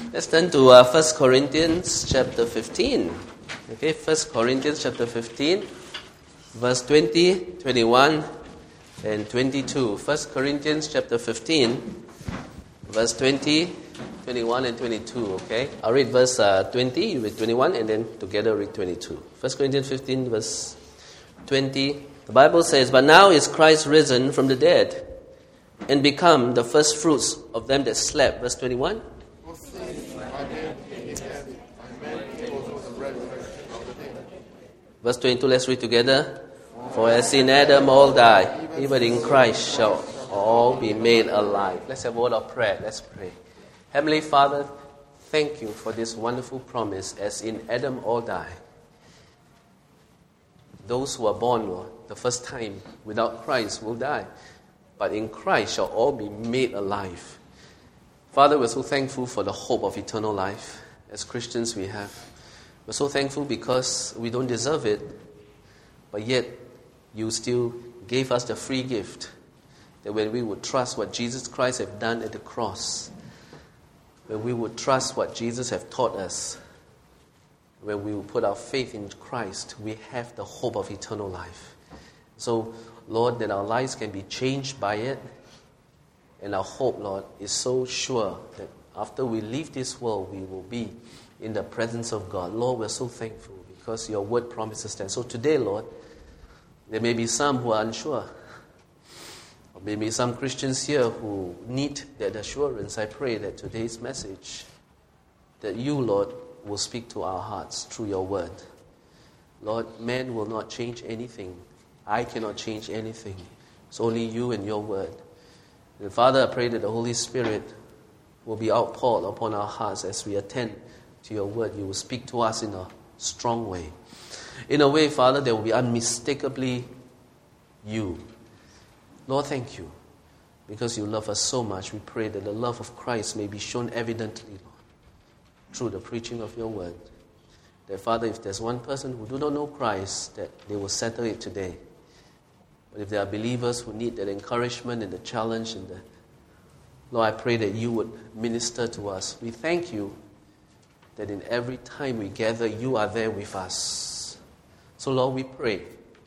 Let's turn to 1 Corinthians chapter 15. Okay, 1 Corinthians chapter 15, verse 20, 21, and 22. 1 Corinthians chapter 15, verse 20, 21, and 22. Okay, I'll read verse 20, you read 21, and then together read 22. 1 Corinthians 15, verse 20. The Bible says, "But now is Christ risen from the dead, and become the first fruits of them that slept." Verse 21. Verse 22, let's read together. "For as in Adam all die, even in Christ shall all be made alive." Let's have a word of prayer. Let's pray. Heavenly Father, thank you for this wonderful promise. As in Adam all die, those who are born the first time without Christ will die, but in Christ shall all be made alive. Father, we're so thankful for the hope of eternal life. As Christians we have. We're so thankful because we don't deserve it, but yet you still gave us the free gift that when we would trust what Jesus Christ have done at the cross, when we would trust what Jesus have taught us, when we will put our faith in Christ, we have the hope of eternal life. So, Lord, that our lives can be changed by it, and our hope, Lord, is so sure that after we leave this world, we will be in the presence of God. Lord, we're so thankful because your word promises that. So today, Lord, there may be some who are unsure, or maybe some Christians here who need that assurance. I pray that today's message, that you, Lord, will speak to our hearts through your word. Lord, man will not change anything. I cannot change anything. It's only you and your word. And Father, I pray that the Holy Spirit will be outpoured upon our hearts as we attend to your word. You will speak to us in a strong way. In a way, Father, that will be unmistakably you. Lord, thank you. Because you love us so much, we pray that the love of Christ may be shown evidently, Lord, through the preaching of your word. That, Father, if there's one person who do not know Christ, that they will settle it today. But if there are believers who need that encouragement and the challenge, Lord, I pray that you would minister to us. We thank you that in every time we gather, you are there with us. So, Lord, we pray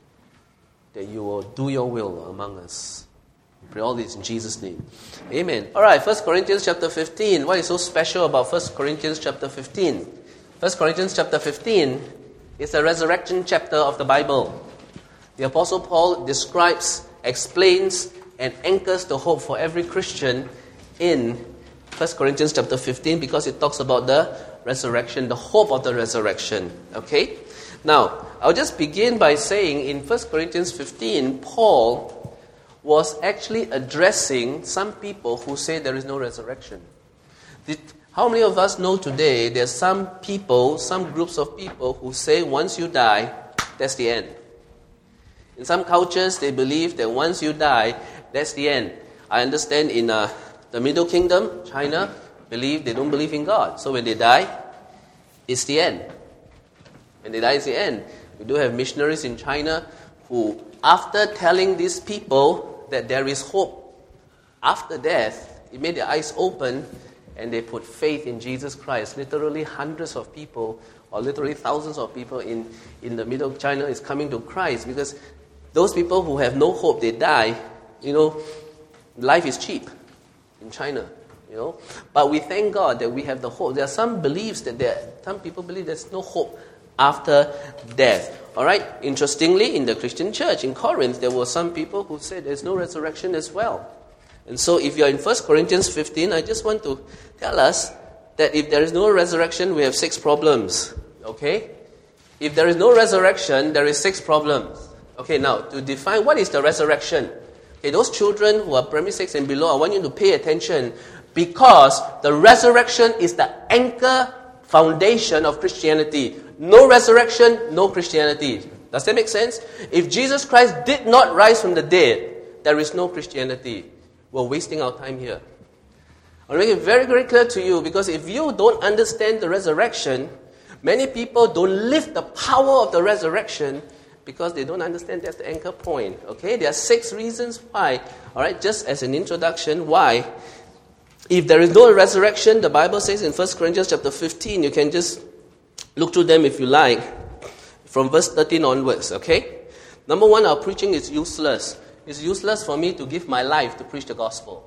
that you will do your will among us. We pray all this in Jesus' name. Amen. All right, 1 Corinthians chapter 15. What is so special about 1 Corinthians chapter 15? 1 Corinthians chapter 15 is the resurrection chapter of the Bible. The Apostle Paul describes, explains, and anchors the hope for every Christian in 1 Corinthians chapter 15 because it talks about the resurrection, the hope of the resurrection. Okay? Now, I'll just begin by saying in 1 Corinthians 15, Paul was actually addressing some people who say there is no resurrection. How many of us know today there's some people, some groups of people who say once you die, that's the end. In some cultures, they believe that once you die, that's the end. I understand in the Middle Kingdom, China, they don't believe in God. So when they die, it's the end. When they die, it's the end. We do have missionaries in China who, after telling these people that there is hope after death, it made their eyes open and they put faith in Jesus Christ. Literally hundreds of people, or literally thousands of people in the middle of China is coming to Christ because those people who have no hope, they die. Life is cheap in China. But we thank God that we have the hope. There are some beliefs some people believe there's no hope after death. All right. Interestingly, in the Christian church in Corinth, there were some people who said there's no resurrection as well. And so, if you're in 1 Corinthians 15, I just want to tell us that if there is no resurrection, we have 6 problems. Okay. If there is no resurrection, there is 6 problems. Okay. Now, to define what is the resurrection. Okay, those children who are primary 6 and below, I want you to pay attention. Because the resurrection is the anchor foundation of Christianity. No resurrection, no Christianity. Does that make sense? If Jesus Christ did not rise from the dead, there is no Christianity. We're wasting our time here. I'll make it very, very clear to you because if you don't understand the resurrection, many people don't live the power of the resurrection because they don't understand that's the anchor point. Okay? There are 6 reasons why. All right? Just as an introduction, why If there is no resurrection, the Bible says in 1 Corinthians chapter 15, you can just look through them if you like, from verse 13 onwards, okay? Number one, our preaching is useless. It's useless for me to give my life to preach the gospel.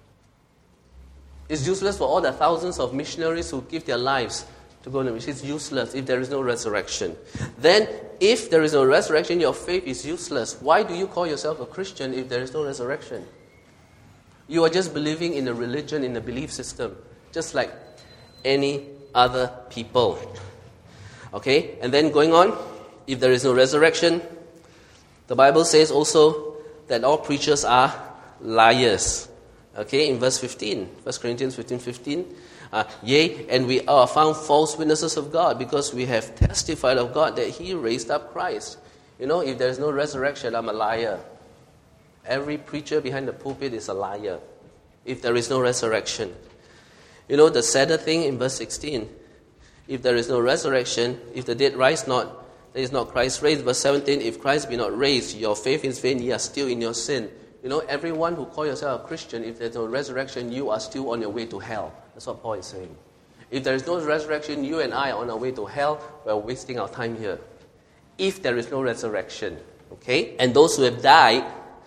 It's useless for all the thousands of missionaries who give their lives to go on a mission. It's useless if there is no resurrection. Then, if there is no resurrection, your faith is useless. Why do you call yourself a Christian if there is no resurrection? You are just believing in a religion, in a belief system, just like any other people. Okay, and then going on, if there is no resurrection, the Bible says also that all preachers are liars. Okay, in verse 15, 1 Corinthians 15. Yea, and we are found false witnesses of God because we have testified of God that He raised up Christ. You know, if there is no resurrection, I'm a liar. Every preacher behind the pulpit is a liar if there is no resurrection. You know, the sadder thing in verse 16, if there is no resurrection, if the dead rise not, there is not Christ raised. Verse 17, if Christ be not raised, your faith is vain, ye are still in your sin. You know, everyone who calls yourself a Christian, if there's no resurrection, you are still on your way to hell. That's what Paul is saying. If there is no resurrection, you and I are on our way to hell. We're wasting our time here. If there is no resurrection, okay? And those who have died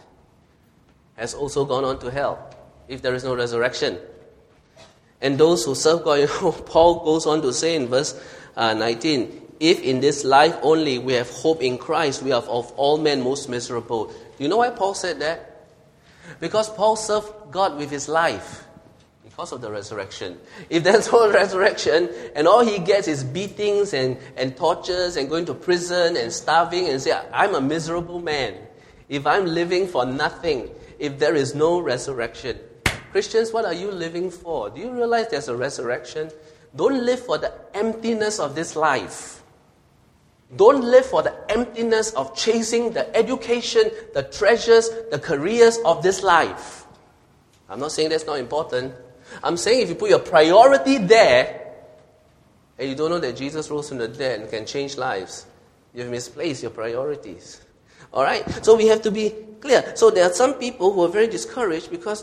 has also gone on to hell, if there is no resurrection. And those who serve God, you know, Paul goes on to say in verse 19, if in this life only we have hope in Christ, we are of all men most miserable. Do you know why Paul said that? Because Paul served God with his life because of the resurrection. If there's no resurrection and all he gets is beatings and tortures and going to prison and starving and say, I'm a miserable man. If I'm living for nothing, if there is no resurrection. Christians, what are you living for? Do you realize there's a resurrection? Don't live for the emptiness of this life. Don't live for the emptiness of chasing the education, the treasures, the careers of this life. I'm not saying that's not important. I'm saying if you put your priority there, and you don't know that Jesus rose from the dead and can change lives, you've misplaced your priorities. Alright? So we have to be clear. So there are some people who are very discouraged because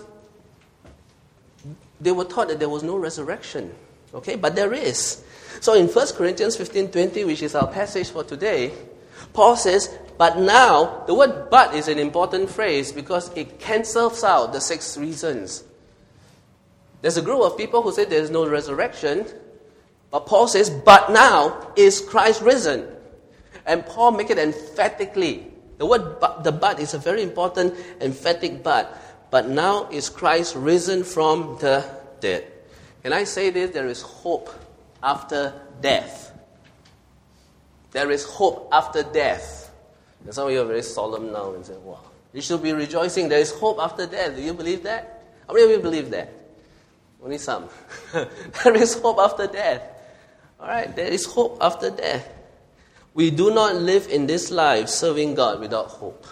they were taught that there was no resurrection. Okay? But there is. So in 1 Corinthians 15:20, which is our passage for today, Paul says, but now, the word but is an important phrase because it cancels out the 6 reasons. There's a group of people who say there's no resurrection, but Paul says, but now is Christ risen. And Paul makes it emphatically. The word but is a very important emphatic but. But now is Christ risen from the dead. Can I say this? There is hope after death. There is hope after death. And some of you are very solemn now and say, wow, you should be rejoicing. There is hope after death. Do you believe that? How many of you believe that? Only some. There is hope after death. Alright, there is hope after death. We do not live in this life serving God without hope.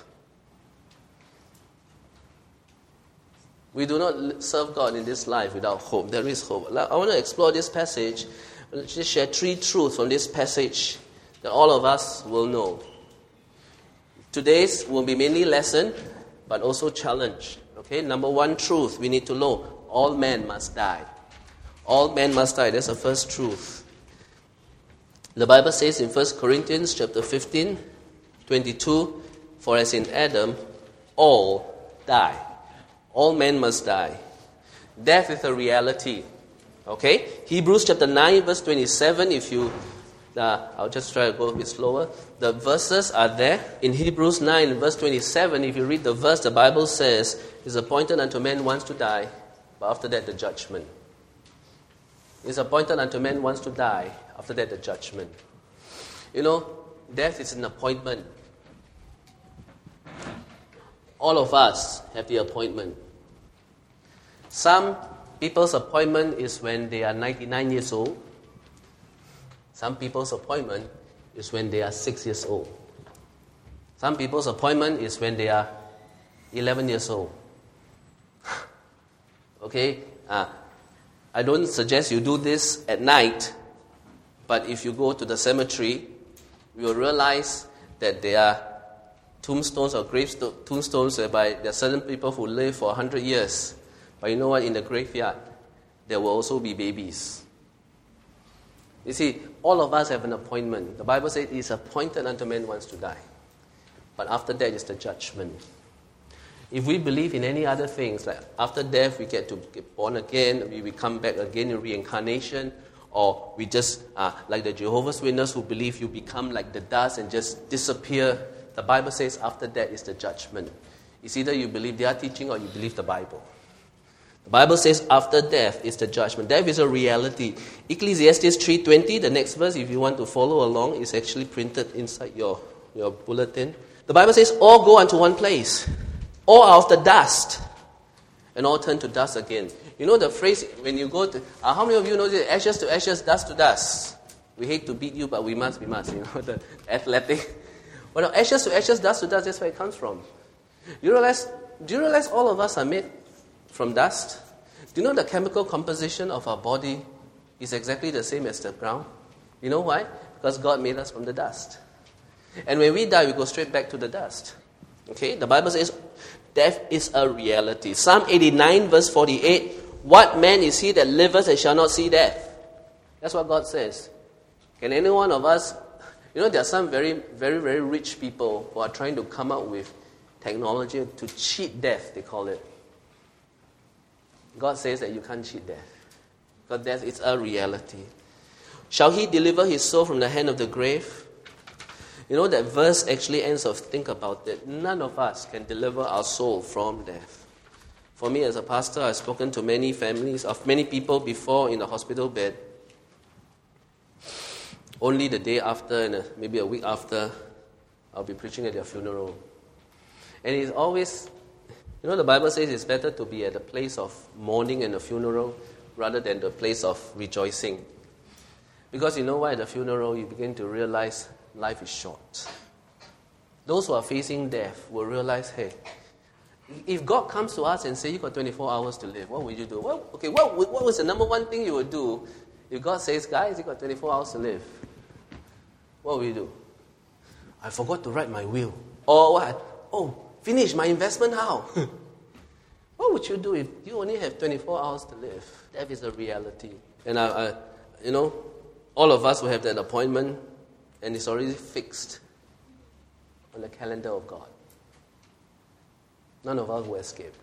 We do not serve God in this life without hope. There is hope. I want to explore this passage. Let's just share 3 truths from this passage that all of us will know. Today's will be mainly lesson, but also challenge. Okay, number 1 truth we need to know. All men must die. All men must die. That's the first truth. The Bible says in 1 Corinthians chapter 15:22, for as in Adam, all die. All men must die. Death is a reality. Okay? Hebrews chapter 9 verse 27, if you, I'll just try to go a bit slower. The verses are there. In Hebrews 9 verse 27, if you read the verse, the Bible says, it's appointed unto men once to die, but after that the judgment. It's appointed unto men once to die, after that the judgment. You know, death is an appointment. All of us have the appointment. Some people's appointment is when they are 99 years old. Some people's appointment is when they are 6 years old. Some people's appointment is when they are 11 years old. Okay? I don't suggest you do this at night, but if you go to the cemetery, you will realize that there are tombstones or tombstones whereby there are certain people who live for 100 years. But you know what? In the graveyard, there will also be babies. You see, all of us have an appointment. The Bible says it is appointed unto men once to die. But after that is the judgment. If we believe in any other things, like after death we get to get born again, we come back again in reincarnation, or we just, like the Jehovah's Witnesses who believe you become like the dust and just disappear, the Bible says after that is the judgment. It's either you believe their teaching or you believe the Bible. The Bible says after death is the judgment. Death is a reality. Ecclesiastes 3:20, the next verse, if you want to follow along, is actually printed inside your bulletin. The Bible says all go unto one place. All are of the dust, and all turn to dust again. You know the phrase, when you go to, how many of you know this? Ashes to ashes, dust to dust. We hate to beat you, but we must. You know, the athletic. But ashes to ashes, dust to dust, that's where it comes from. Do you realize all of us are made from dust? Do you know the chemical composition of our body is exactly the same as the ground? You know why? Because God made us from the dust. And when we die, we go straight back to the dust. Okay, the Bible says death is a reality. Psalm 89 verse 48, what man is he that liveth and shall not see death? That's what God says. Can any one of us, there are some very, very, very rich people who are trying to come up with technology to cheat death, they call it. God says that you can't cheat death. Because death is a reality. Shall he deliver his soul from the hand of the grave? That verse actually ends off, think about it. None of us can deliver our soul from death. For me as a pastor, I've spoken to many families, of many people before in the hospital bed. Only the day after and maybe a week after, I'll be preaching at their funeral. And it's always, the Bible says it's better to be at the place of mourning and a funeral rather than the place of rejoicing. Because you know why at the funeral you begin to realize life is short. Those who are facing death will realize, hey, if God comes to us and says, you got 24 hours to live, what would you do? Well, okay, what was the number one thing you would do if God says, guys, you got 24 hours to live? What will you do? I forgot to write my will. Or what? Oh, finish my investment, how? What would you do if you only have 24 hours to live? Death is a reality. And all of us will have that appointment. And it's already fixed on the calendar of God. None of us will escape.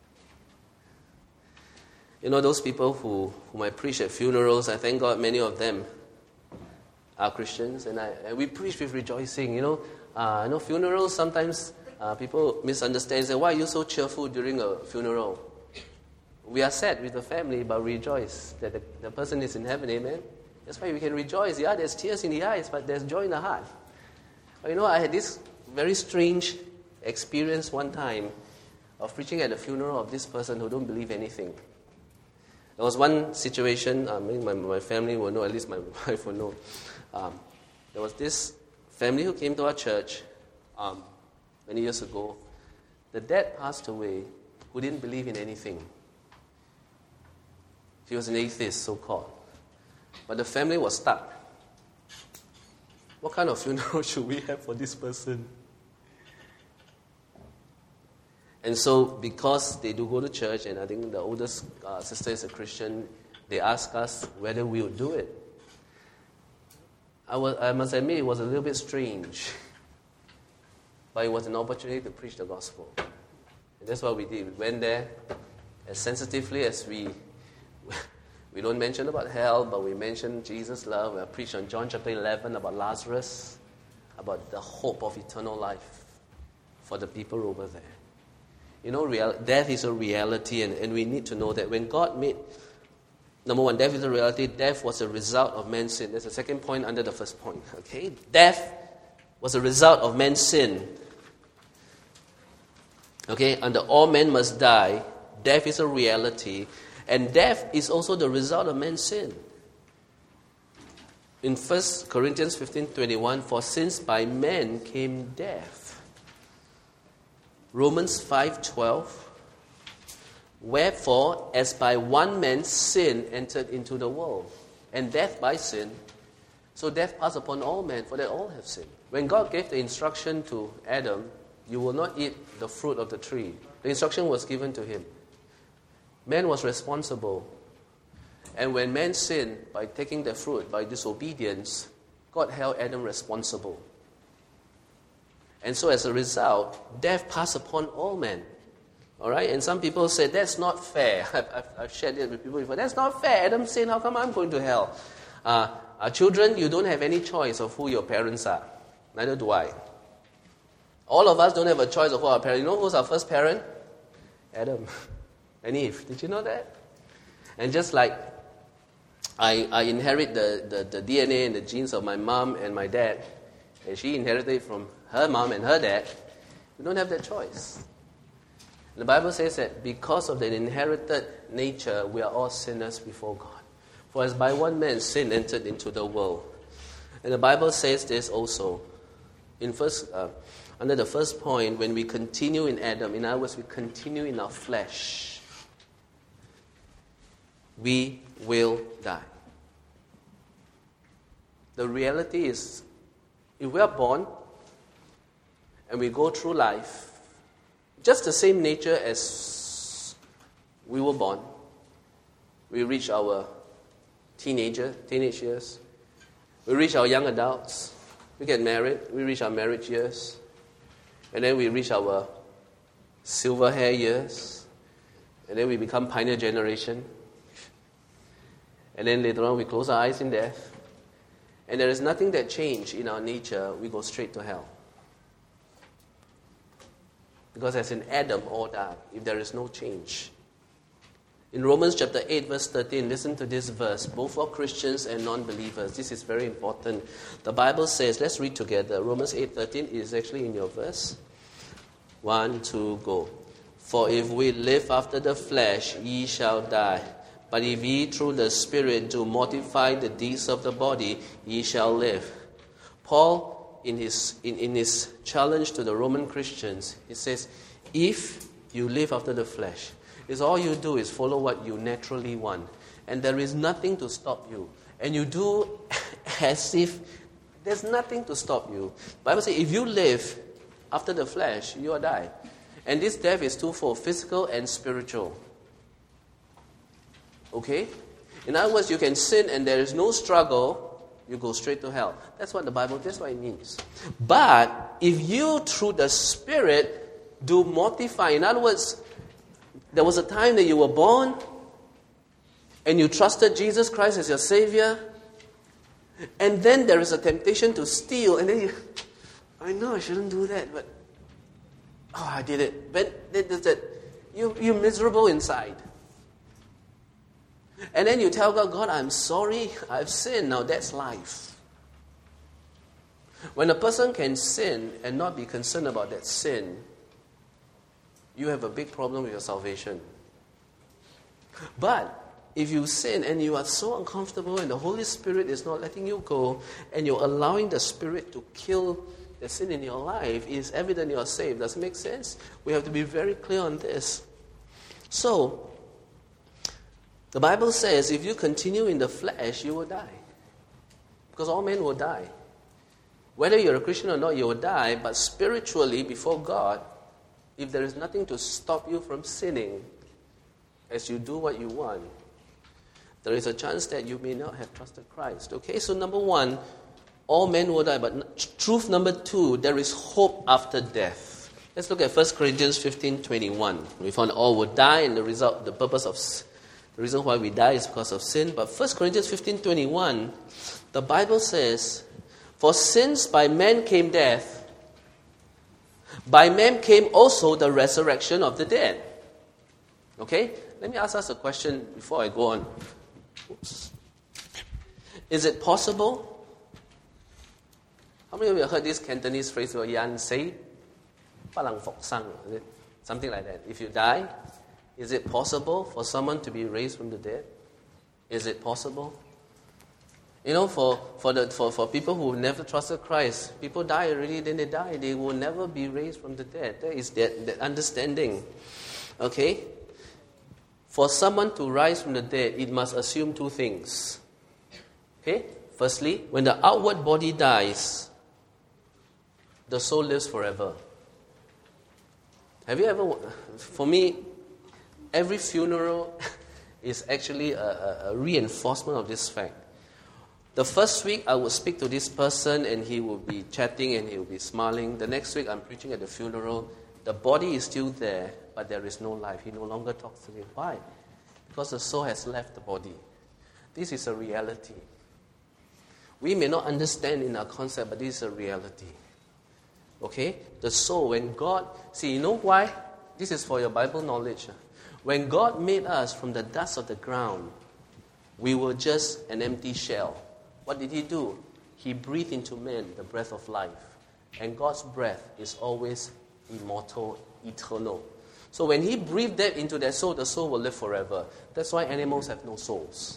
Those people whom I preach at funerals, I thank God many of them are Christians. And we preach with rejoicing. Funerals, sometimes people misunderstand and say, why are you so cheerful during a funeral? We are sad with the family, but rejoice that the person is in heaven, amen? That's why we can rejoice. Yeah, there's tears in the eyes, but there's joy in the heart. But I had this very strange experience one time of preaching at the funeral of this person who don't believe anything. There was one situation, my family will know, at least my wife will know. There was this family who came to our church many years ago. The dad passed away who didn't believe in anything. He was an atheist, so-called. But the family was stuck. What kind of funeral should we have for this person? And so, because they do go to church, and I think the oldest sister is a Christian, they asked us whether we would do it. I must admit it was a little bit strange. But it was an opportunity to preach the gospel. And that's what we did. We went there as sensitively as we don't mention about hell, but we mentioned Jesus' love. We preached on John chapter 11 about Lazarus, about the hope of eternal life for the people over there. Death is a reality, and we need to know that when God made, number one, death is a reality. Death was a result of man's sin. That's the second point under the first point. Okay, death was a result of man's sin. Okay, under all men must die. Death is a reality. And death is also the result of man's sin. In 1 Corinthians 15:21, for since by men came death. Romans 5:12, wherefore, as by one man sin entered into the world, and death by sin, so death passed upon all men, for that all have sinned. When God gave the instruction to Adam, you will not eat the fruit of the tree, the instruction was given to him. Man was responsible. And when man sinned by taking the fruit, by disobedience, God held Adam responsible. And so as a result, death passed upon all men. All right? And some people say, that's not fair. I've shared it with people before. That's not fair. Adam sinned, how come I'm going to hell? Children, you don't have any choice of who your parents are. Neither do I. All of us don't have a choice of who our parents. You know who's our first parent? Adam and Eve. Did you know that? And just like I inherit the DNA and the genes of my mom and my dad, and she inherited from her mom and her dad, we don't have that choice. The Bible says that because of the inherited nature, we are all sinners before God. For as by one man sin entered into the world. And the Bible says this also. Under the first point, when we continue in Adam, in other words, we continue in our flesh, we will die. The reality is, if we are born and we go through life, just the same nature as we were born, we reach our teenage years, we reach our young adults, we get married, we reach our marriage years, and then we reach our silver hair years, and then we become pioneer generation, and then later on we close our eyes in death, and there is nothing that changed in our nature, we go straight to hell. Because as in Adam, all die, if there is no change. In Romans chapter 8, verse 13, listen to this verse, both for Christians and non-believers. This is very important. The Bible says, let's read together. Romans 8:13 is actually in your verse. 1, 2, go. For if we live after the flesh, ye shall die. But if ye through the Spirit do mortify the deeds of the body, ye shall live. Paul, in his challenge to the Roman Christians, he says, if you live after the flesh, is all you do is follow what you naturally want. And there is nothing to stop you. And you do as if there's nothing to stop you. The Bible says, if you live after the flesh, you will die. And this death is twofold, physical and spiritual. Okay? In other words, you can sin and there is no struggle, you go straight to hell. That's what it means. But if you, through the Spirit, do mortify, in other words, there was a time that you were born and you trusted Jesus Christ as your Savior, and then there is a temptation to steal, and then I know I shouldn't do that, but I did it. But you're miserable inside. And then you tell God, God, I'm sorry, I've sinned. Now that's life. When a person can sin and not be concerned about that sin, you have a big problem with your salvation. But if you sin and you are so uncomfortable and the Holy Spirit is not letting you go, and you're allowing the Spirit to kill the sin in your life, it is evident you are saved. Does it make sense? We have to be very clear on this. So, the Bible says if you continue in the flesh, you will die. Because all men will die. Whether you're a Christian or not, you will die. But spiritually, before God, if there is nothing to stop you from sinning as you do what you want, there is a chance that you may not have trusted Christ. Okay, so number one, all men will die. But truth number two, there is hope after death. Let's look at 1 Corinthians 15:21. We found all will die, and the reason why we die is because of sin. But 1 Corinthians 15:21, the Bible says, for since by man came death, by man came also the resurrection of the dead. Okay? Let me ask us a question before I go on. Oops. Is it possible? How many of you have heard this Cantonese phrase, yan sei, palang fok sang? Something like that. If you die, is it possible for someone to be raised from the dead? Is it possible? You know, for people who never trusted Christ, people die already, then they die. They will never be raised from the dead. That is that understanding. Okay? For someone to rise from the dead, it must assume two things. Okay? Firstly, when the outward body dies, the soul lives forever. Have you ever, for me, every funeral is actually a reinforcement of this fact. The first week, I would speak to this person and he would be chatting and he would be smiling. The next week, I'm preaching at the funeral. The body is still there, but there is no life. He no longer talks to me. Why? Because the soul has left the body. This is a reality. We may not understand in our concept, but this is a reality. Okay? The soul, when God... See, you know why? This is for your Bible knowledge. When God made us from the dust of the ground, we were just an empty shell. What did He do? He breathed into man the breath of life. And God's breath is always immortal, eternal. So when He breathed that into their soul, the soul will live forever. That's why animals have no souls.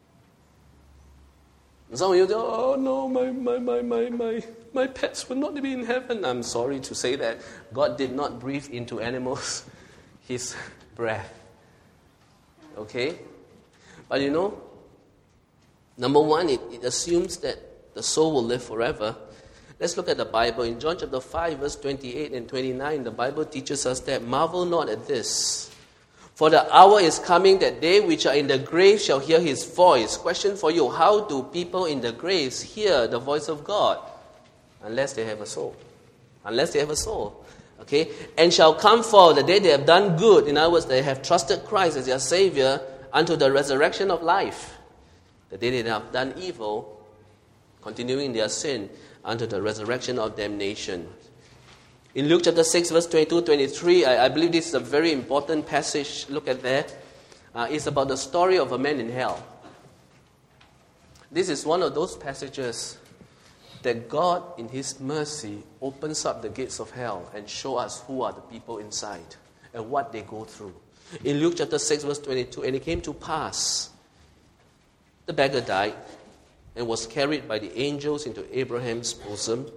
And some of you go, oh no, my pets will not be in heaven. I'm sorry to say that. God did not breathe into animals His breath. Okay? But you know, number one, it assumes that the soul will live forever. Let's look at the Bible. In John chapter 5, verse 28 and 29, the Bible teaches us that, marvel not at this. For the hour is coming that they which are in the grave shall hear His voice. Question for you, how do people in the graves hear the voice of God? Unless they have a soul. Unless they have a soul. Okay? And shall come forth the day they have done good. In other words, they have trusted Christ as their Savior unto the resurrection of life. The day they have done evil, continuing their sin, unto the resurrection of damnation. In Luke chapter 6, verse 22-23, I believe this is a very important passage. Look at that. It's about the story of a man in hell. This is one of those passages that God, in His mercy, opens up the gates of hell and show us who are the people inside and what they go through. In Luke chapter 6, verse 22, and it came to pass, the beggar died and was carried by the angels into Abraham's bosom.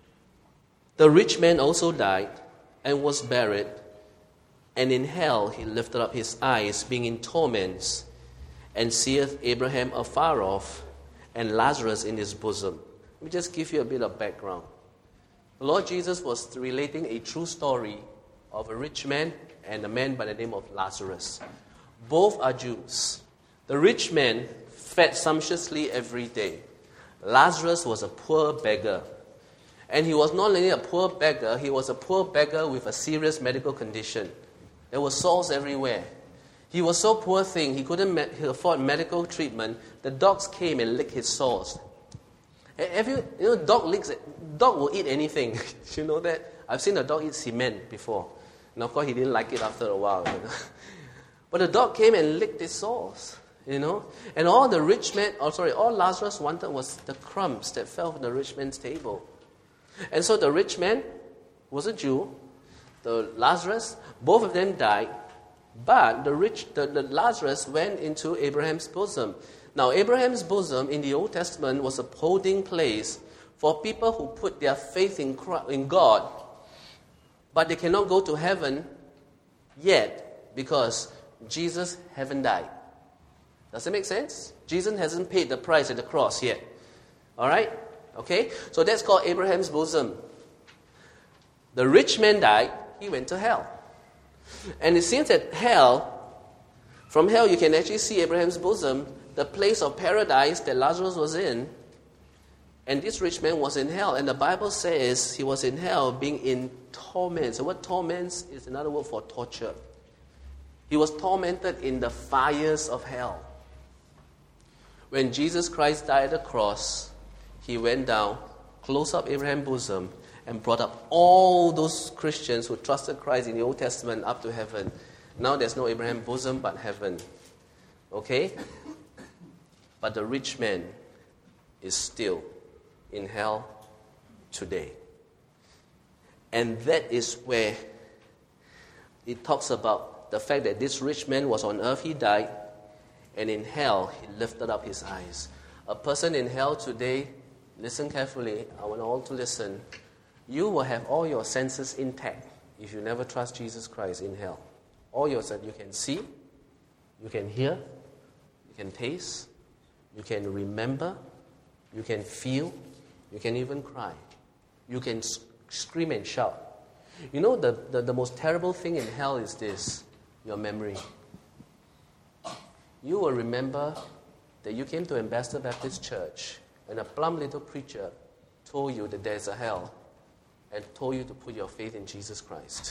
The rich man also died and was buried, and in hell he lifted up his eyes, being in torments, and seeth Abraham afar off, and Lazarus in his bosom. Let me just give you a bit of background. The Lord Jesus was relating a true story of a rich man and a man by the name of Lazarus. Both are Jews. The rich man fed sumptuously every day. Lazarus was a poor beggar. And he was not only a poor beggar, he was a poor beggar with a serious medical condition. There were sores everywhere. He was so poor thing, he couldn't afford medical treatment. The dogs came and licked his sores. Have you know, dog will eat anything. You know that? I've seen a dog eat cement before. And of course, he didn't like it after a while. You know? But the dog came and licked his sores. You know? And all Lazarus wanted was the crumbs that fell from the rich man's table. And so the rich man was a Jew. The Lazarus, both of them died. But the Lazarus went into Abraham's bosom. Now, Abraham's bosom in the Old Testament was a holding place for people who put their faith in God, but they cannot go to heaven yet because Jesus hasn't died. Does that make sense? Jesus hasn't paid the price at the cross yet. All right? Okay? So that's called Abraham's bosom. The rich man died, he went to hell. And it seems that from hell you can actually see Abraham's bosom, the place of paradise that Lazarus was in. And this rich man was in hell. And the Bible says he was in hell being in torments. The word torments is another word for torture. He was tormented in the fires of hell. When Jesus Christ died at the cross, He went down, closed up Abraham's bosom, and brought up all those Christians who trusted Christ in the Old Testament up to heaven. Now there's no Abraham's bosom but heaven. Okay? But the rich man is still in hell today. And that is where it talks about the fact that this rich man was on earth, he died, and in hell he lifted up his eyes. A person in hell today, listen carefully, I want all to listen. You will have all your senses intact if you never trust Jesus Christ in hell. All your senses, you can see, you can hear, you can taste, you can remember, you can feel, you can even cry. You can scream and shout. You know, the most terrible thing in hell is this, your memory. you will remember that you came to Ambassador Baptist Church and a plump little preacher told you that there's a hell and told you to put your faith in Jesus Christ.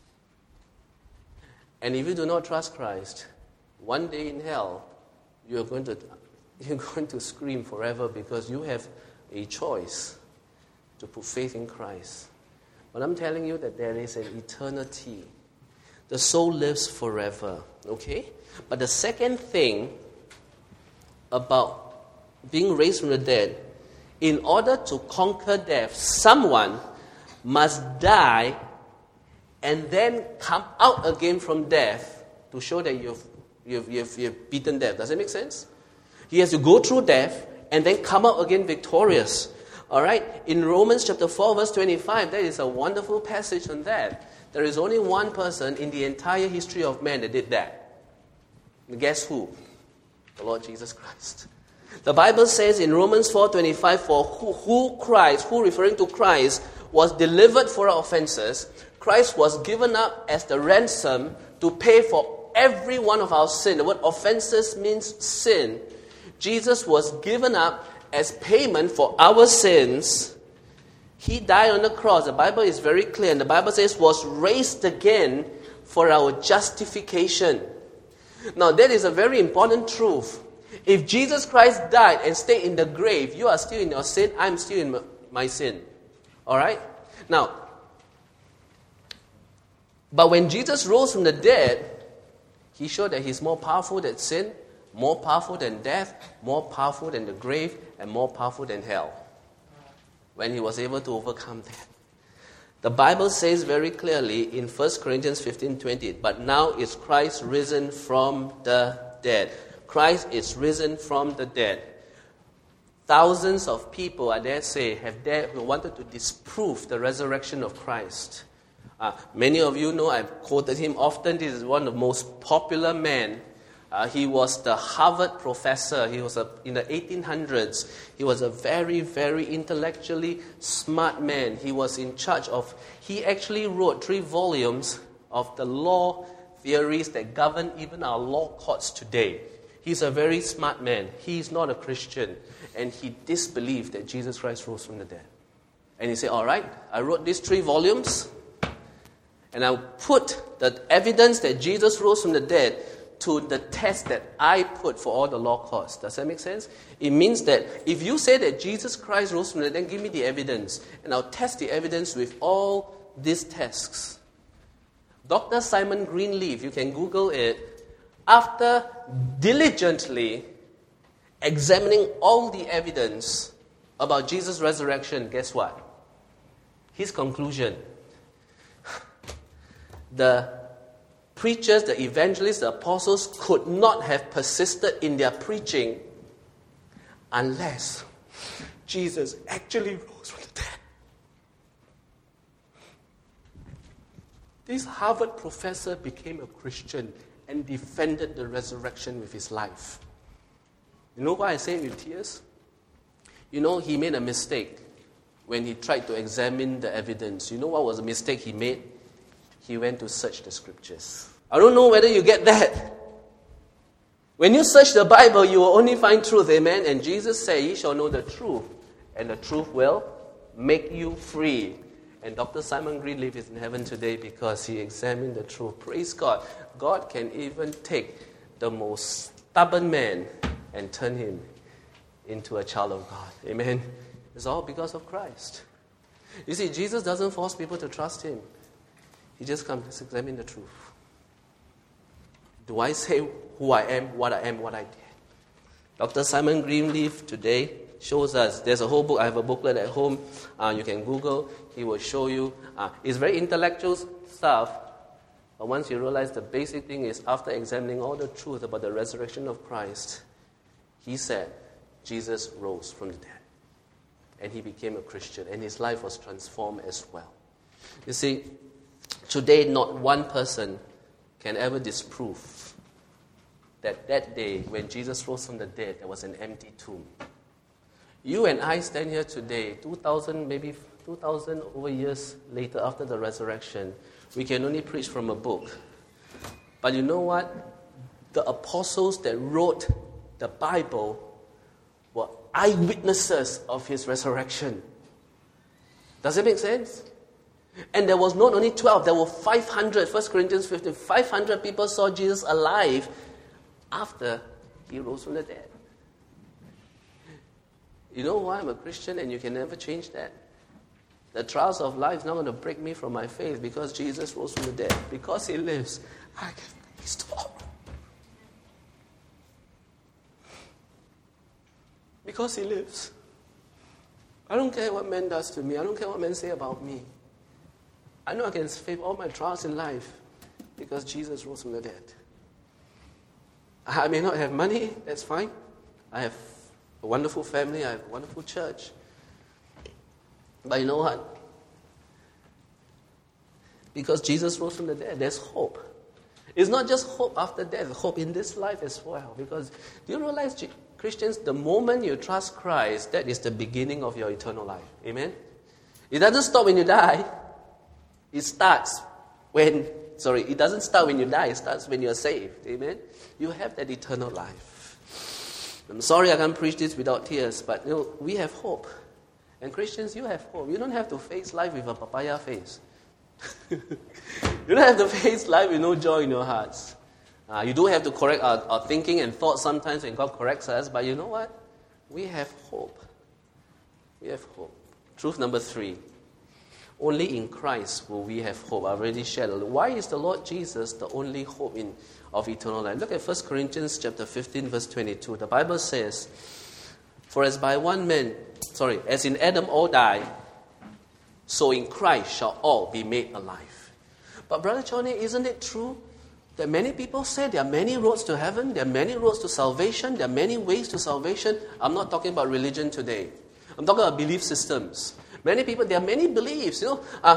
And if you do not trust Christ, one day in hell, you're going to scream forever because you have a choice to put faith in Christ. But I'm telling you that there is an eternity. The soul lives forever, okay? But the second thing about being raised from the dead, in order to conquer death, someone must die and then come out again from death to show that you've beaten death. Does that make sense? He has to go through death and then come out again victorious. All right? In Romans chapter 4, verse 25, there is a wonderful passage on that. There is only one person in the entire history of man that did that. And guess who? The Lord Jesus Christ. The Bible says in Romans 4:25, for who Christ, who referring to Christ, was delivered for our offenses, Christ was given up as the ransom to pay for every one of our sin. The word offenses means sin. Jesus was given up as payment for our sins. He died on the cross. The Bible is very clear. And the Bible says was raised again for our justification. Now that is a very important truth. If Jesus Christ died and stayed in the grave, you are still in your sin, I'm still in my sin. Alright? Now, but when Jesus rose from the dead, he showed that he's more powerful than sin, more powerful than death, more powerful than the grave, and more powerful than hell. When he was able to overcome that. The Bible says very clearly in 1 Corinthians 15:20, but now is Christ risen from the dead. Christ is risen from the dead. Thousands of people, I dare say, who wanted to disprove the resurrection of Christ. Many of you know I've quoted him often. This is one of the most popular men. He was the Harvard professor. He was in the 1800s. He was a very, very intellectually smart man. He was in charge of, he actually wrote 3 volumes of the law theories that govern even our law courts today. He's a very smart man. He's not a Christian. And he disbelieved that Jesus Christ rose from the dead. And he said, all right, I wrote these 3 volumes. And I'll put the evidence that Jesus rose from the dead to the test that I put for all the law courts. Does that make sense? It means that if you say that Jesus Christ rose from the dead, then give me the evidence. And I'll test the evidence with all these tests. Dr. Simon Greenleaf, you can Google it, after diligently examining all the evidence about Jesus' resurrection, guess what? His conclusion. The preachers, the evangelists, the apostles could not have persisted in their preaching unless Jesus actually rose from the dead. This Harvard professor became a Christian and defended the resurrection with his life. You know why I say it with tears? You know, he made a mistake when he tried to examine the evidence. You know what was the mistake he made? He went to search the scriptures. I don't know whether you get that. When you search the Bible, you will only find truth, amen? And Jesus said, ye shall know the truth, and the truth will make you free. And Dr. Simon Greenleaf is in heaven today because he examined the truth. Praise God. God can even take the most stubborn man and turn him into a child of God. Amen? It's all because of Christ. You see, Jesus doesn't force people to trust him. He just comes to examine the truth. Do I say who I am, what I did? Dr. Simon Greenleaf today shows us. There's a whole book. I have a booklet at home. You can Google. He will show you. It's very intellectual stuff. But once you realize the basic thing is, after examining all the truth about the resurrection of Christ, he said, Jesus rose from the dead. And he became a Christian. And his life was transformed as well. You see, today not one person can ever disprove that day when Jesus rose from the dead, there was an empty tomb. You and I stand here today, 2,000 over years later after the resurrection. We can only preach from a book. But you know what? the apostles that wrote the Bible were eyewitnesses of his resurrection. Does it make sense? And there was not only 12, there were 500. 1 Corinthians 15, 500 people saw Jesus alive after he rose from the dead. You know why I'm a Christian and you can never change that? The trials of life is not going to break me from my faith because Jesus rose from the dead. Because he lives, I can face tomorrow. Because he lives. I don't care what man does to me. I don't care what men say about me. I know I can face all my trials in life because Jesus rose from the dead. I may not have money, that's fine. I have a wonderful family, I have a wonderful church. But you know what? Because Jesus rose from the dead, there's hope. It's not just hope after death, hope in this life as well. Because do you realize, Christians, the moment you trust Christ, that is the beginning of your eternal life. Amen? It doesn't stop when you die. It starts when, it doesn't start when you die, it starts when you're saved. Amen? You have that eternal life. I'm sorry I can't preach this without tears, but we have hope. And Christians, you have hope. You don't have to face life with a papaya face. You don't have to face life with no joy in your hearts. You do have to correct our thinking and thoughts sometimes when God corrects us, but you know what? We have hope. We have hope. Truth number 3. Only in Christ will we have hope. I've already shared. Why is the Lord Jesus the only hope of eternal life? Look at 1 Corinthians chapter 15, verse 22. The Bible says, for as in Adam all die, so in Christ shall all be made alive. But Brother Johnny, isn't it true that many people say there are many roads to heaven, there are many roads to salvation, there are many ways to salvation? I'm not talking about religion today. I'm talking about belief systems. Many people, there are many beliefs, I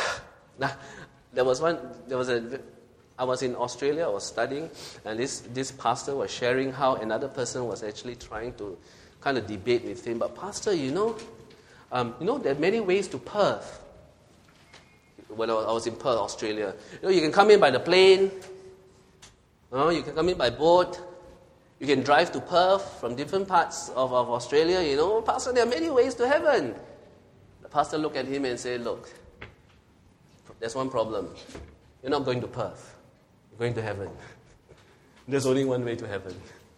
was in Australia, I was studying, and this pastor was sharing how another person was actually trying to kind of debate with him. But pastor, there are many ways to Perth. When I was in Perth, Australia, you can come in by the plane, you can come in by boat, you can drive to Perth from different parts of Australia. Pastor, there are many ways to heaven. The pastor looked at him and said, look, there's one problem. You're not going to Perth. You're going to heaven. There's only one way to heaven.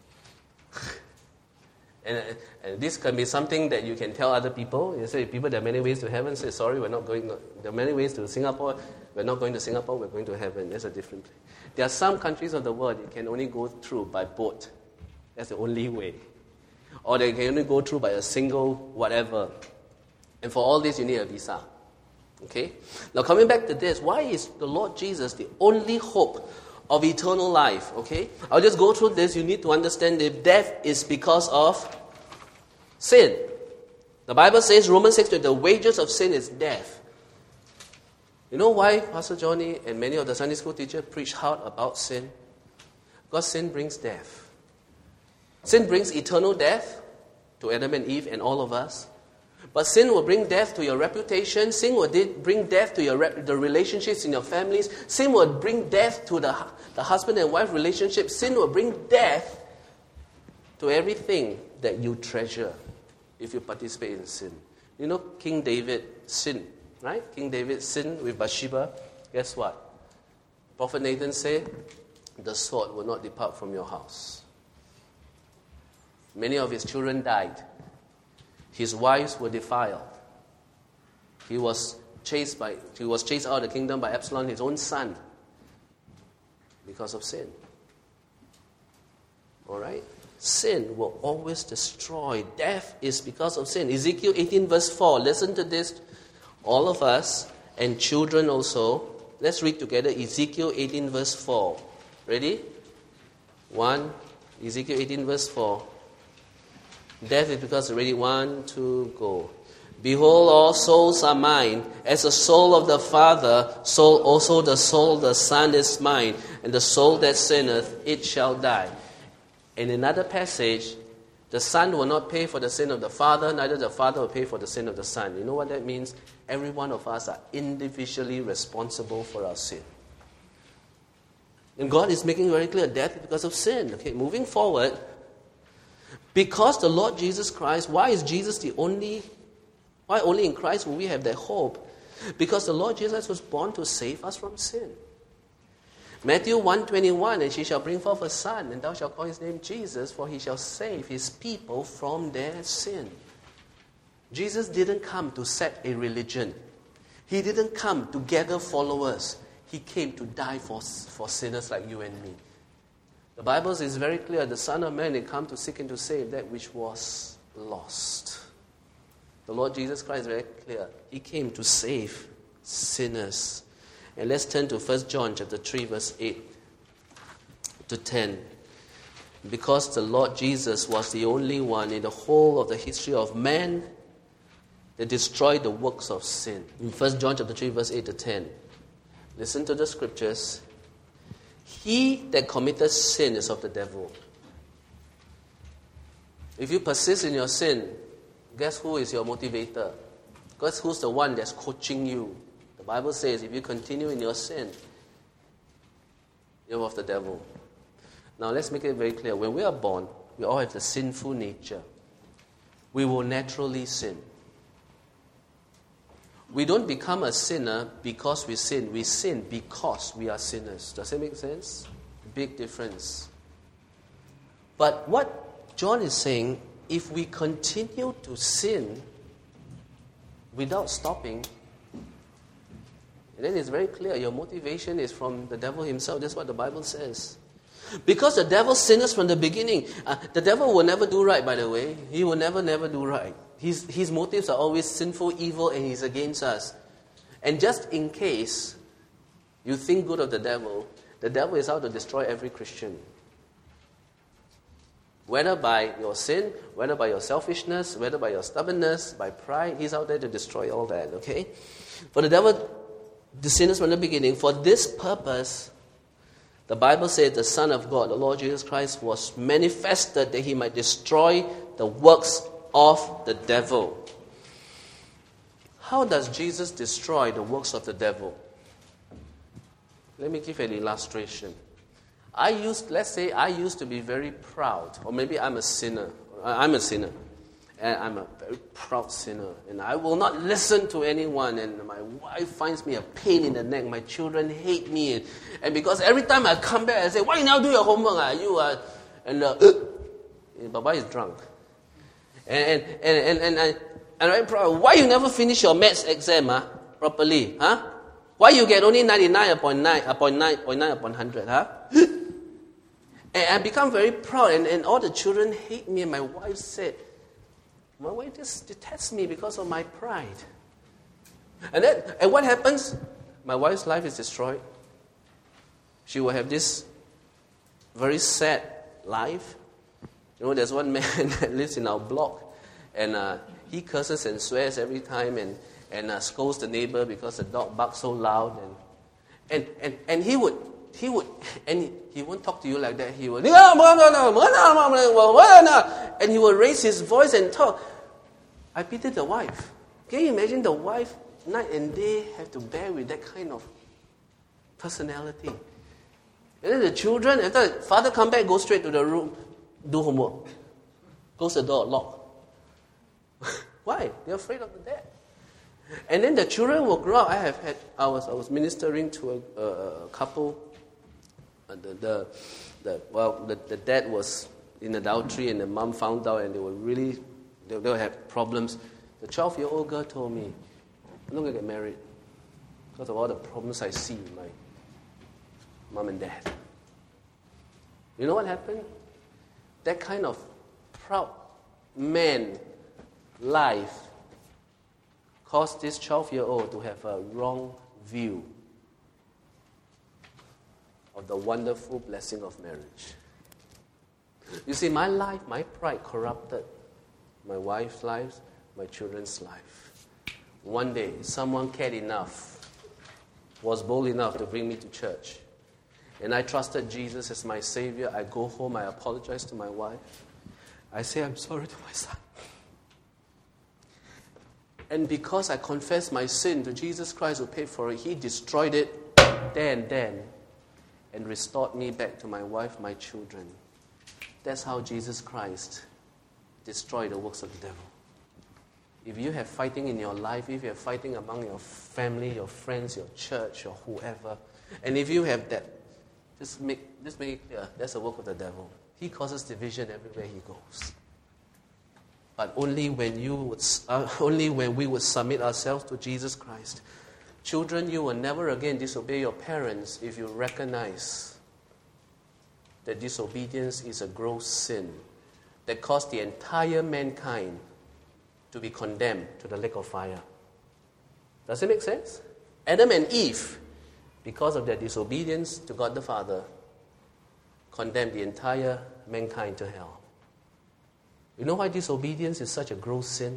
And this can be something that you can tell other people. You say, people, there are many ways to heaven. Say, sorry, we're not going. There are many ways to Singapore. We're not going to Singapore. We're going to heaven. There's a different place. There are some countries of the world you can only go through by boat. That's the only way. Or they can only go through by a single whatever. And for all this, you need a visa. Okay? Now, coming back to this, why is the Lord Jesus the only hope of eternal life? Okay? I'll just go through this. You need to understand that death is because of sin. The Bible says, Romans 6, the wages of sin is death. You know why Pastor Johnny and many of the Sunday school teachers preach hard about sin? Because sin brings death. Sin brings eternal death to Adam and Eve and all of us. But sin will bring death to your reputation. Sin will bring death to the relationships in your families. Sin will bring death to the husband and wife relationship. Sin will bring death to everything that you treasure if you participate in sin. King David sinned, right? King David sinned with Bathsheba. Guess what? Prophet Nathan said, the sword will not depart from your house. Many of his children died. His wives were defiled. He was chased out of the kingdom by Absalom, his own son, because of sin. All right? Sin will always destroy. Death is because of sin. Ezekiel 18 verse 4. Listen to this, all of us, and children also. Let's read together Ezekiel 18 verse 4. Ready? 1, Ezekiel 18 verse 4. Death is because already 1, 2, go. Behold, all souls are mine. As the soul of the Father, so also the soul of the Son is mine. And the soul that sinneth, it shall die. In another passage, the Son will not pay for the sin of the Father, neither the Father will pay for the sin of the Son. You know what that means? Every one of us are individually responsible for our sin. And God is making very clear, death is because of sin. Okay, moving forward, because the Lord Jesus Christ, why only in Christ will we have that hope? Because the Lord Jesus was born to save us from sin. Matthew 1:21, and she shall bring forth a son, and thou shalt call his name Jesus, for he shall save his people from their sin. Jesus didn't come to set a religion. He didn't come to gather followers. He came to die for sinners like you and me. The Bible is very clear. The Son of Man had come to seek and to save that which was lost. The Lord Jesus Christ is very clear. He came to save sinners. And let's turn to 1 John chapter 3, verse 8 to 10. Because the Lord Jesus was the only one in the whole of the history of man that destroyed the works of sin. In 1 John chapter 3, verse 8 to 10. Listen to the scriptures. He that committeth sin is of the devil. If you persist in your sin, guess who is your motivator? Guess who's the one that's coaching you? The Bible says if you continue in your sin, you're of the devil. Now let's make it very clear. When we are born, we all have the sinful nature. We will naturally sin. We don't become a sinner because we sin. We sin because we are sinners. Does that make sense? Big difference. But what John is saying, if we continue to sin without stopping, then it's very clear your motivation is from the devil himself. That's what the Bible says. Because the devil sinners from the beginning. The devil will never do right, by the way. He will never do right. His motives are always sinful, evil, and he's against us. And just in case you think good of the devil is out to destroy every Christian. Whether by your sin, whether by your selfishness, whether by your stubbornness, by pride, he's out there to destroy all that, okay? For the devil, the sinners from the beginning, for this purpose, the Bible says the Son of God, the Lord Jesus Christ, was manifested that he might destroy the works of the devil. How does Jesus destroy the works of the devil? Let me give an illustration. Let's say I used to be very proud, or maybe I'm a sinner. I'm a sinner. And I'm a very proud sinner. And I will not listen to anyone. And my wife finds me a pain in the neck. My children hate me. And because every time I come back, I say, why you now do your homework? Baba is drunk. And I'm very proud. Why you never finish your maths exam properly? Huh? Why you get only 99.9 upon 100? Huh? And I become very proud. And all the children hate me. And my wife said, my wife just detests me because of my pride. And what happens? My wife's life is destroyed. She will have this very sad life. You know, there's one man that lives in our block, and he curses and swears every time, and scolds the neighbor because the dog barks so loud, and he won't talk to you like that. He would, and he will raise his voice and talk. I pity the wife. Can you imagine the wife night and day have to bear with that kind of personality? And then the children, after father come back, go straight to the room, do homework. Close the door, lock. Why? They're afraid of the dad. And then the children will grow up. I was ministering to a couple. The dad was in adultery, and the mom found out, and they'll have problems. The 12-year-old girl told me, I'm not going to get married because of all the problems I see in my mom and dad. You know what happened? That kind of proud man life caused this 12-year-old to have a wrong view of the wonderful blessing of marriage. You see, my life, my pride corrupted my wife's life, my children's life. One day, someone cared enough, was bold enough to bring me to church. And I trusted Jesus as my Savior. I go home, I apologize to my wife. I say, I'm sorry to my son. And because I confessed my sin to Jesus Christ who paid for it, He destroyed it there and then. and restored me back to my wife, my children. That's how Jesus Christ destroyed the works of the devil. If you have fighting in your life, if you have fighting among your family, your friends, your church, or whoever, and if you have that, just make it clear, that's the work of the devil. He causes division everywhere he goes. But only when we would submit ourselves to Jesus Christ. Children, you will never again disobey your parents if you recognize that disobedience is a gross sin that caused the entire mankind to be condemned to the lake of fire. Does it make sense? Adam and Eve, because of their disobedience to God the Father, condemned the entire mankind to hell. You know why disobedience is such a gross sin?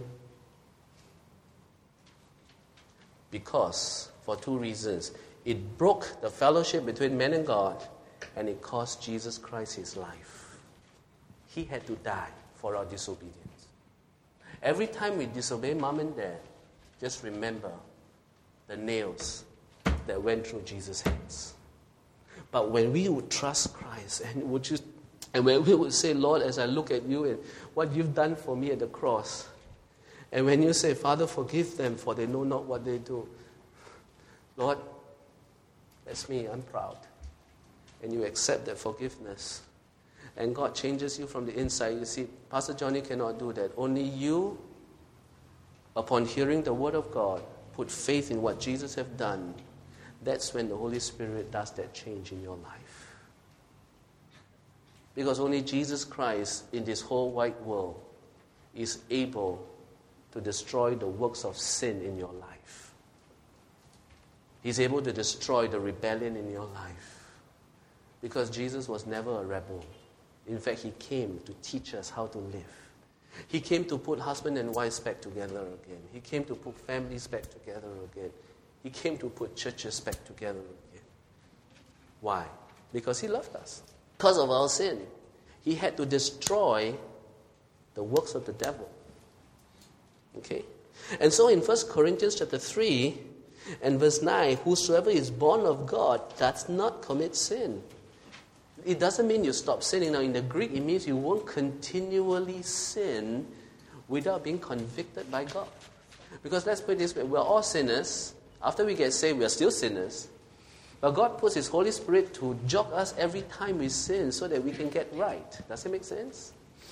Because, for two reasons. It broke the fellowship between man and God, and it cost Jesus Christ his life. He had to die for our disobedience. Every time we disobey mom and dad, just remember the nails that went through Jesus' hands. But when we would trust Christ and when we would say, Lord, as I look at you and what you've done for me at the cross, and when you say, Father, forgive them, for they know not what they do. Lord, that's me, I'm proud. And you accept that forgiveness. And God changes you from the inside. You see, Pastor Johnny cannot do that. Only you, upon hearing the word of God, put faith in what Jesus has done. That's when the Holy Spirit does that change in your life. Because only Jesus Christ in this whole wide world is able to destroy the works of sin in your life. He's able to destroy the rebellion in your life. Because Jesus was never a rebel. In fact, he came to teach us how to live. He came to put husband and wives back together again. He came to put families back together again. He came to put churches back together again. Why? Because he loved us. Because of our sin. He had to destroy the works of the devil. Okay? And so in 1 Corinthians chapter 3 and verse 9, whosoever is born of God does not commit sin. It doesn't mean you stop sinning. Now in the Greek, it means you won't continually sin without being convicted by God. Because let's put it this way, we're all sinners. After we get saved, we're still sinners. But God puts His Holy Spirit to jog us every time we sin so that we can get right. Does it make sense?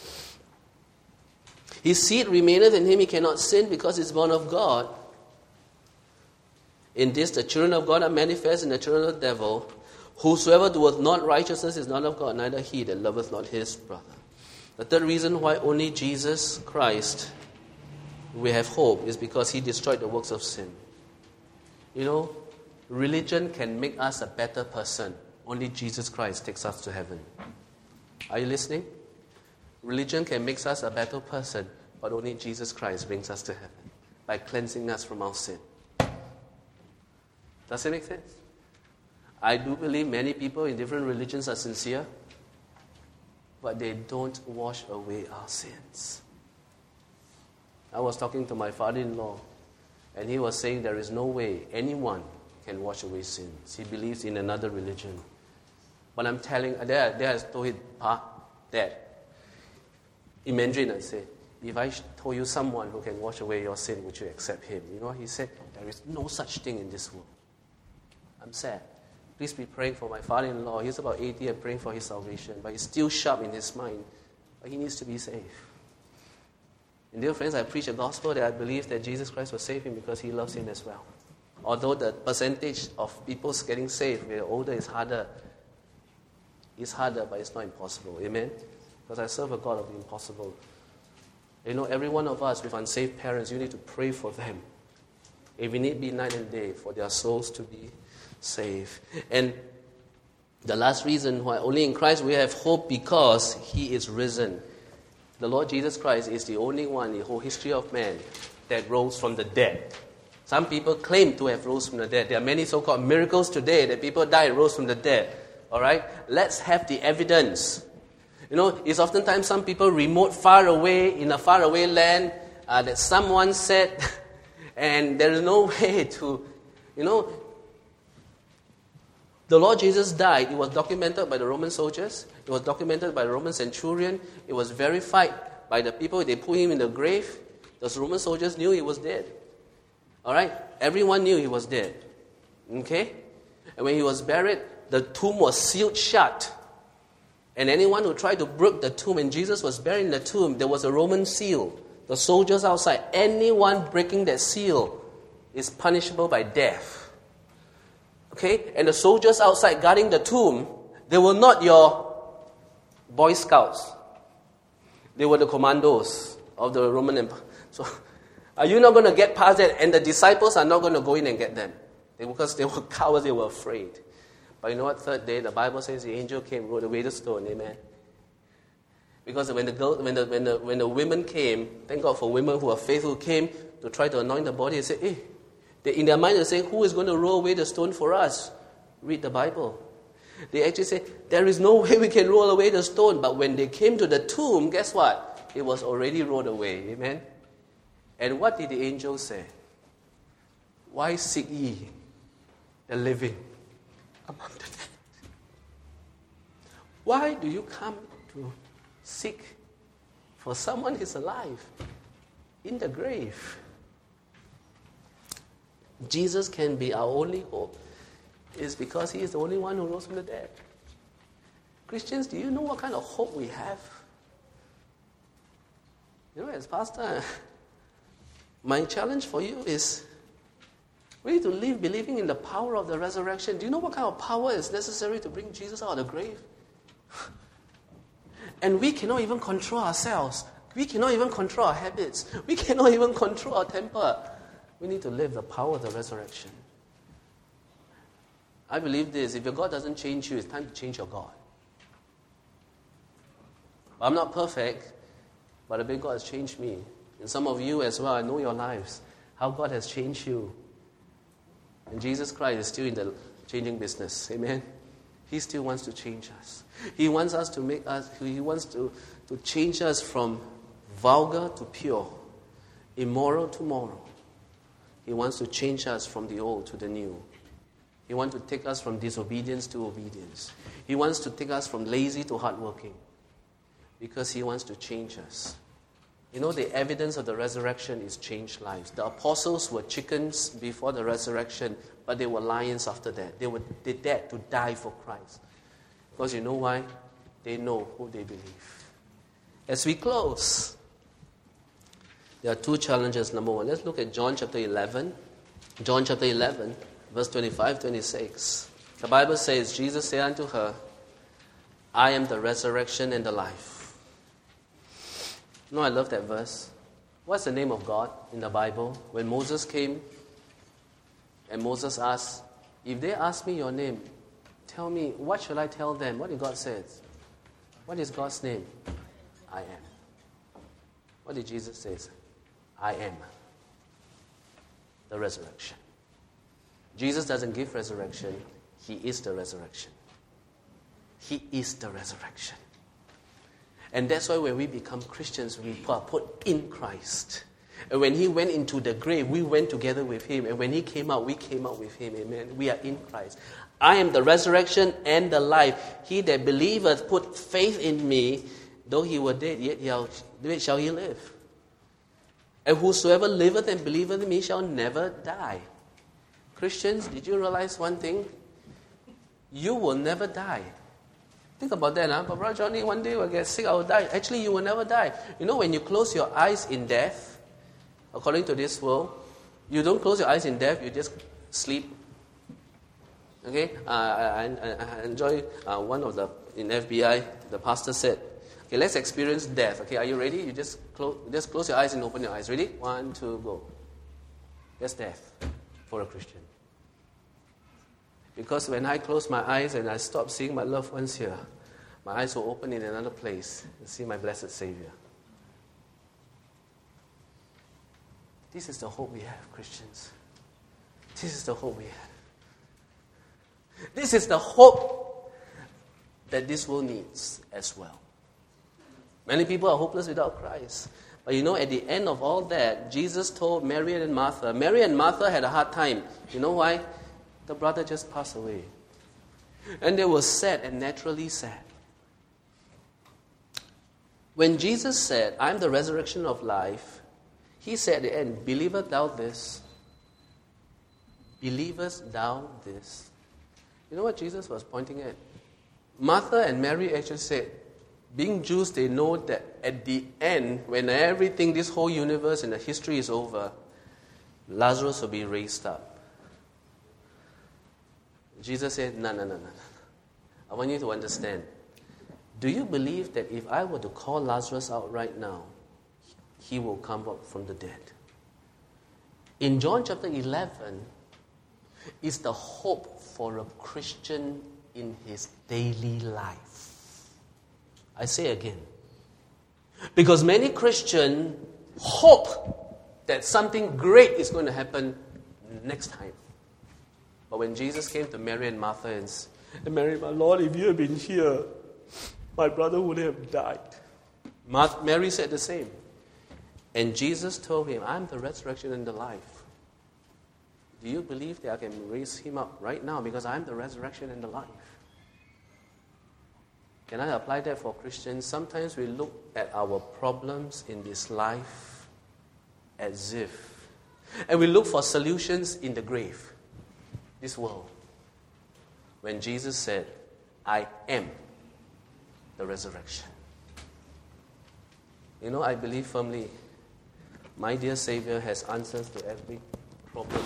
His seed remaineth in him, he cannot sin because he's born of God. In this, the children of God are manifest in the children of the devil. Whosoever doeth not righteousness is not of God, neither he that loveth not his brother. The third reason why only Jesus Christ we have hope is because he destroyed the works of sin. You know, religion can make us a better person. Only Jesus Christ takes us to heaven. Are you listening? Religion can make us a better person, but only Jesus Christ brings us to heaven by cleansing us from our sin. Does it make sense? I do believe many people in different religions are sincere, but they don't wash away our sins. I was talking to my father-in-law, and he was saying there is no way anyone can wash away sins. He believes in another religion. But I'm telling, I told him, Dad, in Mandarin, I said, if I told you someone who can wash away your sin, would you accept him? You know what he said? There is no such thing in this world. I'm sad. Please be praying for my father-in-law. He's about 80 and praying for his salvation, but he's still sharp in his mind. But he needs to be saved. And dear friends, I preach a gospel that I believe that Jesus Christ will save him because he loves him as well. Although the percentage of people getting saved when they're older is harder. It's harder, but it's not impossible. Amen? Because I serve a God of the impossible. You know, every one of us with unsaved parents, you need to pray for them. If we need be night and day for their souls to be saved. And the last reason why only in Christ we have hope because he is risen. The Lord Jesus Christ is the only one in the whole history of man that rose from the dead. Some people claim to have rose from the dead. There are many so-called miracles today that people died and rose from the dead. All right? Let's have the evidence. You know, it's oftentimes some people remote, far away, in a faraway land that someone said, and there is no way to, you know, The Lord Jesus died. It was documented by the Roman soldiers. It was documented by the Roman centurion. It was verified by the people. They put him in the grave. Those Roman soldiers knew he was dead. All right? Everyone knew he was dead. Okay? And when he was buried, the tomb was sealed shut. And anyone who tried to break the tomb, and Jesus was buried in the tomb, there was a Roman seal. The soldiers outside, anyone breaking that seal is punishable by death. Okay? And the soldiers outside guarding the tomb, they were not your Boy Scouts. They were the commandos of the Roman Empire. So, are you not going to get past that? And the disciples are not going to go in and get them. Because they were cowards, they were afraid. But you know what? Third day, the Bible says the angel came, rolled away the stone. Amen. Because when the women came, thank God for women who are faithful, came to try to anoint the body, they said, hey, in their mind, they say, who is going to roll away the stone for us? Read the Bible. They actually say, there is no way we can roll away the stone. But when they came to the tomb, guess what? It was already rolled away. Amen? And what did the angel say? Why seek ye the living among the dead? Why do you come to seek for someone who is alive in the grave? Jesus can be our only hope. It's because he is the only one who rose from the dead. Christians, do you know what kind of hope we have? You know, as pastor, my challenge for you is we need to live believing in the power of the resurrection. Do you know what kind of power is necessary to bring Jesus out of the grave? And we cannot even control ourselves. We cannot even control our habits. We cannot even control our temper. We need to live the power of the resurrection. I believe this. If your God doesn't change you, it's time to change your God. I'm not perfect, but I believe God has changed me. And some of you as well, I know your lives, how God has changed you. And Jesus Christ is still in the changing business. Amen? He still wants to change us. He wants us to make us, he wants to change us from vulgar to pure, immoral to moral. He wants to change us from the old to the new. He wants to take us from disobedience to obedience. He wants to take us from lazy to hardworking. Because he wants to change us. You know, the evidence of the resurrection is changed lives. The apostles were chickens before the resurrection, but they were lions after that. They dared to die for Christ. Because you know why? They know who they believe. As we close, there are two challenges. Number one, let's look at John chapter 11. John chapter 11, verse 25, 26. The Bible says, Jesus said unto her, I am the resurrection and the life. No, I love that verse. What's the name of God in the Bible? When Moses came and Moses asked, if they ask me your name, tell me, what shall I tell them? What did God say? What is God's name? I am. What did Jesus say? I am the resurrection. Jesus doesn't give resurrection. He is the resurrection. He is the resurrection. And that's why when we become Christians, we are put in Christ. And when he went into the grave, we went together with him. And when he came out, we came out with him. Amen. We are in Christ. I am the resurrection and the life. He that believeth, put faith in me, though he were dead, yet shall he live. And whosoever liveth and believeth in me shall never die. Christians, did you realize one thing? You will never die. Think about that, huh? But Brother Johnny, one day will get sick, I will die. Actually, you will never die. You know, when you close your eyes in death, according to this world, you don't close your eyes in death, you just sleep. Okay? I enjoy one of the, in FBI, the pastor said, okay, let's experience death. Okay, are you ready? You just close your eyes and open your eyes. Ready? 1, 2, go. That's death for a Christian. Because when I close my eyes and I stop seeing my loved ones here, my eyes will open in another place and see my blessed Savior. This is the hope we have, Christians. This is the hope we have. This is the hope that this world needs as well. Many people are hopeless without Christ. But you know, at the end of all that, Jesus told Mary and Martha. Mary and Martha had a hard time. You know why? The brother just passed away. And they were sad and naturally sad. When Jesus said, "I am the resurrection of life," he said at the end, "Believest thou this? Believest thou this?" You know what Jesus was pointing at? Martha and Mary actually said, being Jews, they know that at the end, when everything, this whole universe and the history is over, Lazarus will be raised up. Jesus said, no. I want you to understand. Do you believe that if I were to call Lazarus out right now, he will come up from the dead? In John chapter 11, is the hope for a Christian in his daily life. I say again. Because many Christians hope that something great is going to happen next time. But when Jesus came to Mary and Martha and Mary, "My Lord, if you had been here, my brother would have died." Mary said the same. And Jesus told him, "I'm the resurrection and the life. Do you believe that I can raise him up right now? Because I'm the resurrection and the life." Can I apply that for Christians? Sometimes we look at our problems in this life as if, and we look for solutions in the grave, this world. When Jesus said, "I am the resurrection." You know, I believe firmly, my dear Savior has answers to every problem.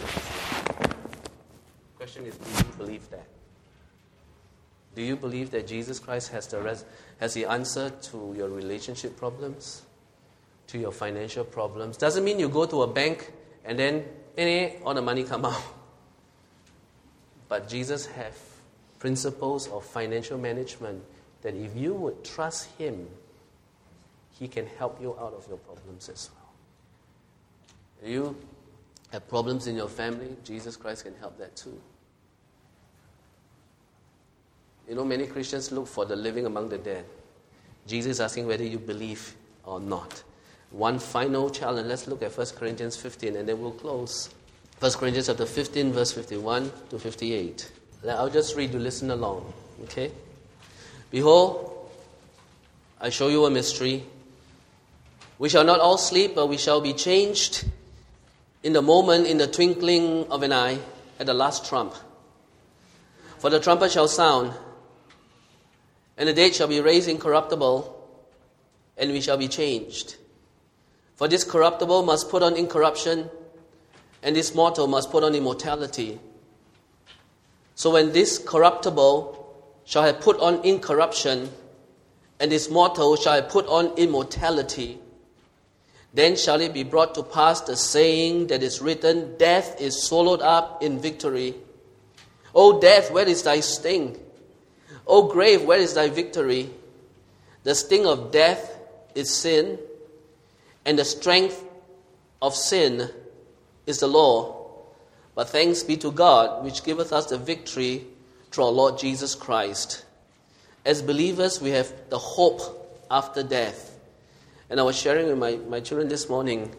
The question is, do you believe that? Do you believe that Jesus Christ has the answer to your relationship problems, to your financial problems? Doesn't mean you go to a bank and then all the money come out. But Jesus has principles of financial management that if you would trust Him, He can help you out of your problems as well. You have problems in your family, Jesus Christ can help that too. You know, many Christians look for the living among the dead. Jesus is asking whether you believe or not. One final challenge. Let's look at 1 Corinthians 15 and then we'll close. 1 Corinthians chapter 15, verse 51 to 58. I'll just read you, listen along. Okay? "Behold, I show you a mystery. We shall not all sleep, but we shall be changed in the moment, in the twinkling of an eye, at the last trump. For the trumpet shall sound, and the dead shall be raised incorruptible, and we shall be changed. For this corruptible must put on incorruption, and this mortal must put on immortality. So when this corruptible shall have put on incorruption, and this mortal shall have put on immortality, then shall it be brought to pass the saying that is written, Death is swallowed up in victory. O death, where is thy sting? O grave, where is thy victory? The sting of death is sin, and the strength of sin is the law. But thanks be to God, which giveth us the victory through our Lord Jesus Christ. As believers, we have the hope after death. And I was sharing with my children this morning,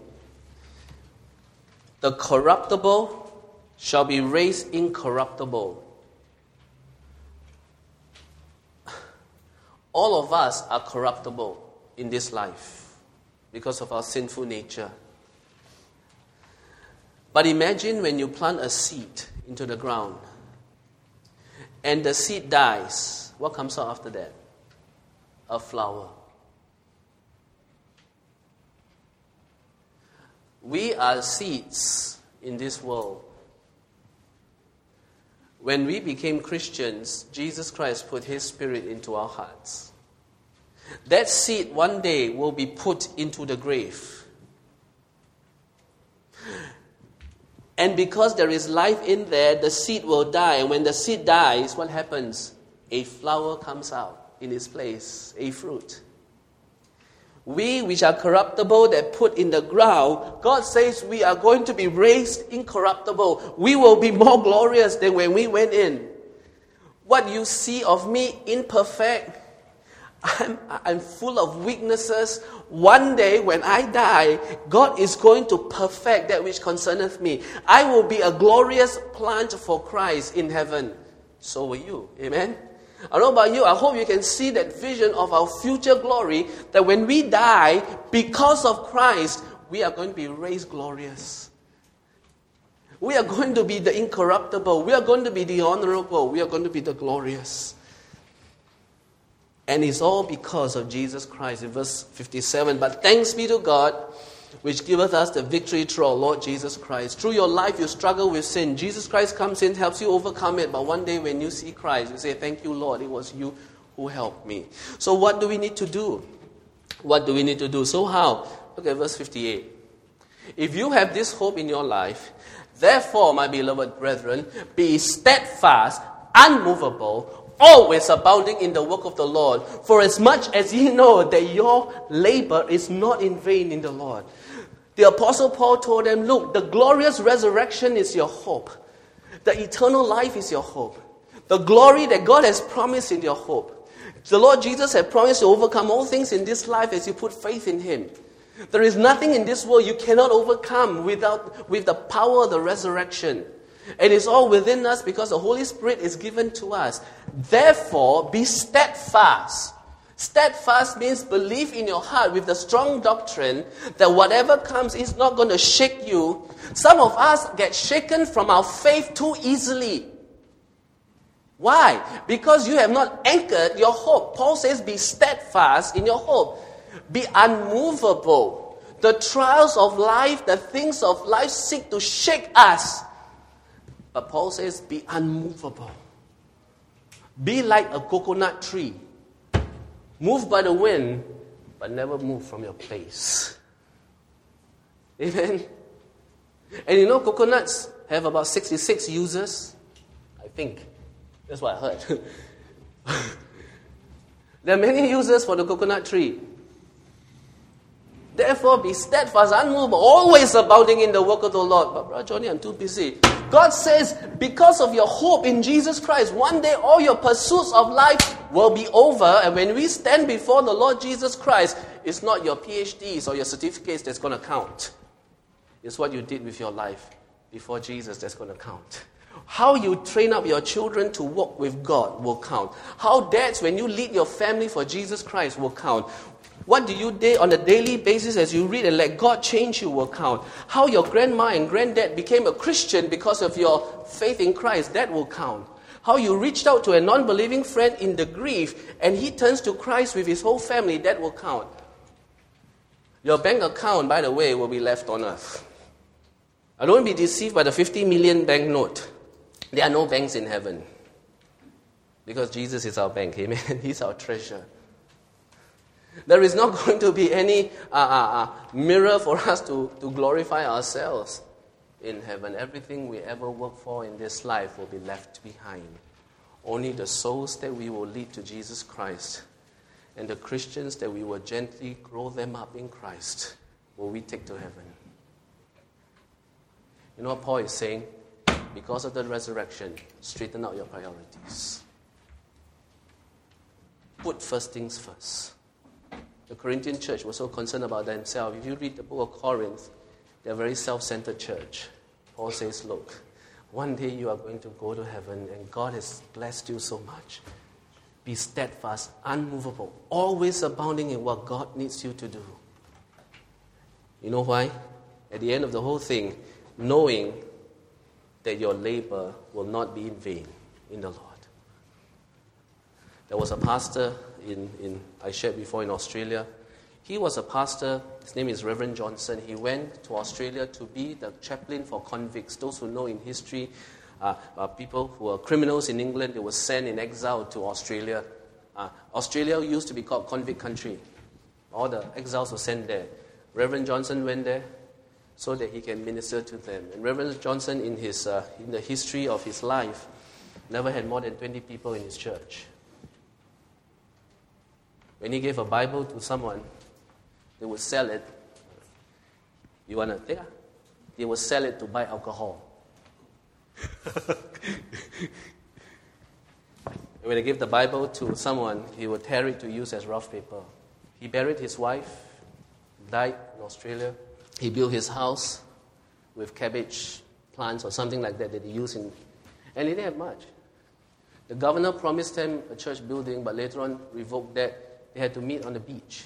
the corruptible shall be raised incorruptible. All of us are corruptible in this life because of our sinful nature. But imagine when you plant a seed into the ground and the seed dies, what comes out after that? A flower. We are seeds in this world. When we became Christians, Jesus Christ put His Spirit into our hearts. That seed one day will be put into the grave. And because there is life in there, the seed will die. And when the seed dies, what happens? A flower comes out in its place, a fruit. We, which are corruptible, that put in the ground, God says we are going to be raised incorruptible. We will be more glorious than when we went in. What you see of me, imperfect, I'm full of weaknesses. One day when I die, God is going to perfect that which concerneth me. I will be a glorious plant for Christ in heaven. so will you. Amen? I don't know about you, I hope you can see that vision of our future glory, that when we die, because of Christ, we are going to be raised glorious. We are going to be the incorruptible. We are going to be the honorable. We are going to be the glorious. And it's all because of Jesus Christ. In verse 57, but thanks be to God, which giveth us the victory through our Lord Jesus Christ. Through your life, you struggle with sin. Jesus Christ comes in, helps you overcome it. But one day when you see Christ, you say, thank you, Lord. It was you who helped me. So what do we need to do? What do we need to do? So how? Look at verse 58. If you have this hope in your life, therefore, my beloved brethren, be steadfast, unmovable, always abounding in the work of the Lord, for as much as ye know that your labor is not in vain in the Lord. The Apostle Paul told them, look, the glorious resurrection is your hope. The eternal life is your hope. The glory that God has promised in your hope. The Lord Jesus had promised to overcome all things in this life as you put faith in Him. There is nothing in this world you cannot overcome with the power of the resurrection. And it's all within us because the Holy Spirit is given to us. Therefore, be steadfast. Steadfast means believe in your heart with the strong doctrine that whatever comes is not going to shake you. Some of us get shaken from our faith too easily. Why? Because you have not anchored your hope. Paul says, be steadfast in your hope. Be unmovable. The trials of life, the things of life seek to shake us. But Paul says, be unmovable. Be like a coconut tree. Moved by the wind, but never move from your place. Amen? And you know, coconuts have about 66 uses. I think. That's what I heard. There are many uses for the coconut tree. Therefore, be steadfast, unmovable, always abounding in the work of the Lord. But Brother Johnny, I'm too busy. God says, because of your hope in Jesus Christ, one day all your pursuits of life will be over. And when we stand before the Lord Jesus Christ, it's not your PhDs or your certificates that's going to count. It's what you did with your life before Jesus that's going to count. How you train up your children to walk with God will count. How dads, when you lead your family for Jesus Christ, will count. What do you do on a daily basis as you read and let God change you will count. How your grandma and granddad became a Christian because of your faith in Christ, that will count. How you reached out to a non-believing friend in the grief and he turns to Christ with his whole family, that will count. Your bank account, by the way, will be left on earth. I don't be deceived by the 50 million bank note. There are no banks in heaven. Because Jesus is our bank, amen. He's our treasure. There is not going to be any mirror for us to glorify ourselves in heaven. Everything we ever work for in this life will be left behind. Only the souls that we will lead to Jesus Christ and the Christians that we will gently grow them up in Christ will we take to heaven. You know what Paul is saying? Because of the resurrection, straighten out your priorities. Put first things first. The Corinthian church was so concerned about themselves. If you read the book of Corinth, they're a very self-centered church. Paul says, look, one day you are going to go to heaven and God has blessed you so much. Be steadfast, unmovable, always abounding in what God needs you to do. You know why? At the end of the whole thing, knowing that your labor will not be in vain in the Lord. There was a pastor I shared before in Australia. He was a pastor. His name is Reverend Johnson. He went to Australia to be the chaplain for convicts. Those who know in history, people who were criminals in England, they were sent in exile to Australia. Australia used to be called convict country. All the exiles were sent there. Reverend Johnson went there so that he can minister to them. And Reverend Johnson, in the history of his life, never had more than 20 people in his church. When he gave a Bible to someone, they would sell it. You want to take? They would sell it to buy alcohol. When he gave the Bible to someone, he would tear it to use as rough paper. He buried his wife, died in Australia. He built his house with cabbage plants or something like that he used and he didn't have much. The governor promised them a church building, but later on revoked that. They had to meet on the beach.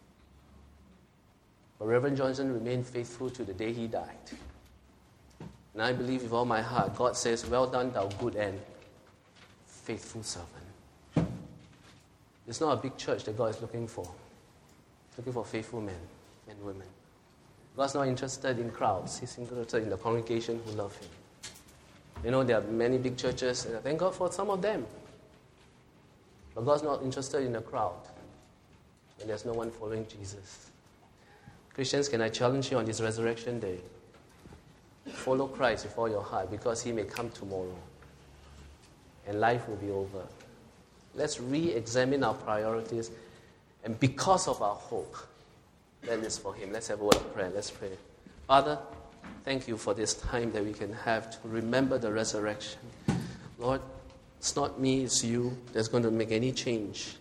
But Reverend Johnson remained faithful to the day he died. And I believe with all my heart, God says, well done, thou good and faithful servant. It's not a big church that God is looking for. He's looking for faithful men and women. God's not interested in crowds. He's interested in the congregation who love Him. You know, there are many big churches, and I thank God for some of them. But God's not interested in the crowd when there's no one following Jesus. Christians, can I challenge you on this resurrection day? Follow Christ with all your heart, because He may come tomorrow and life will be over. Let's re-examine our priorities, and because of our hope, that is for Him. Let's have a word of prayer. Let's pray. Father, thank you for this time that we can have to remember the resurrection. Lord, it's not me, it's you that's going to make any change.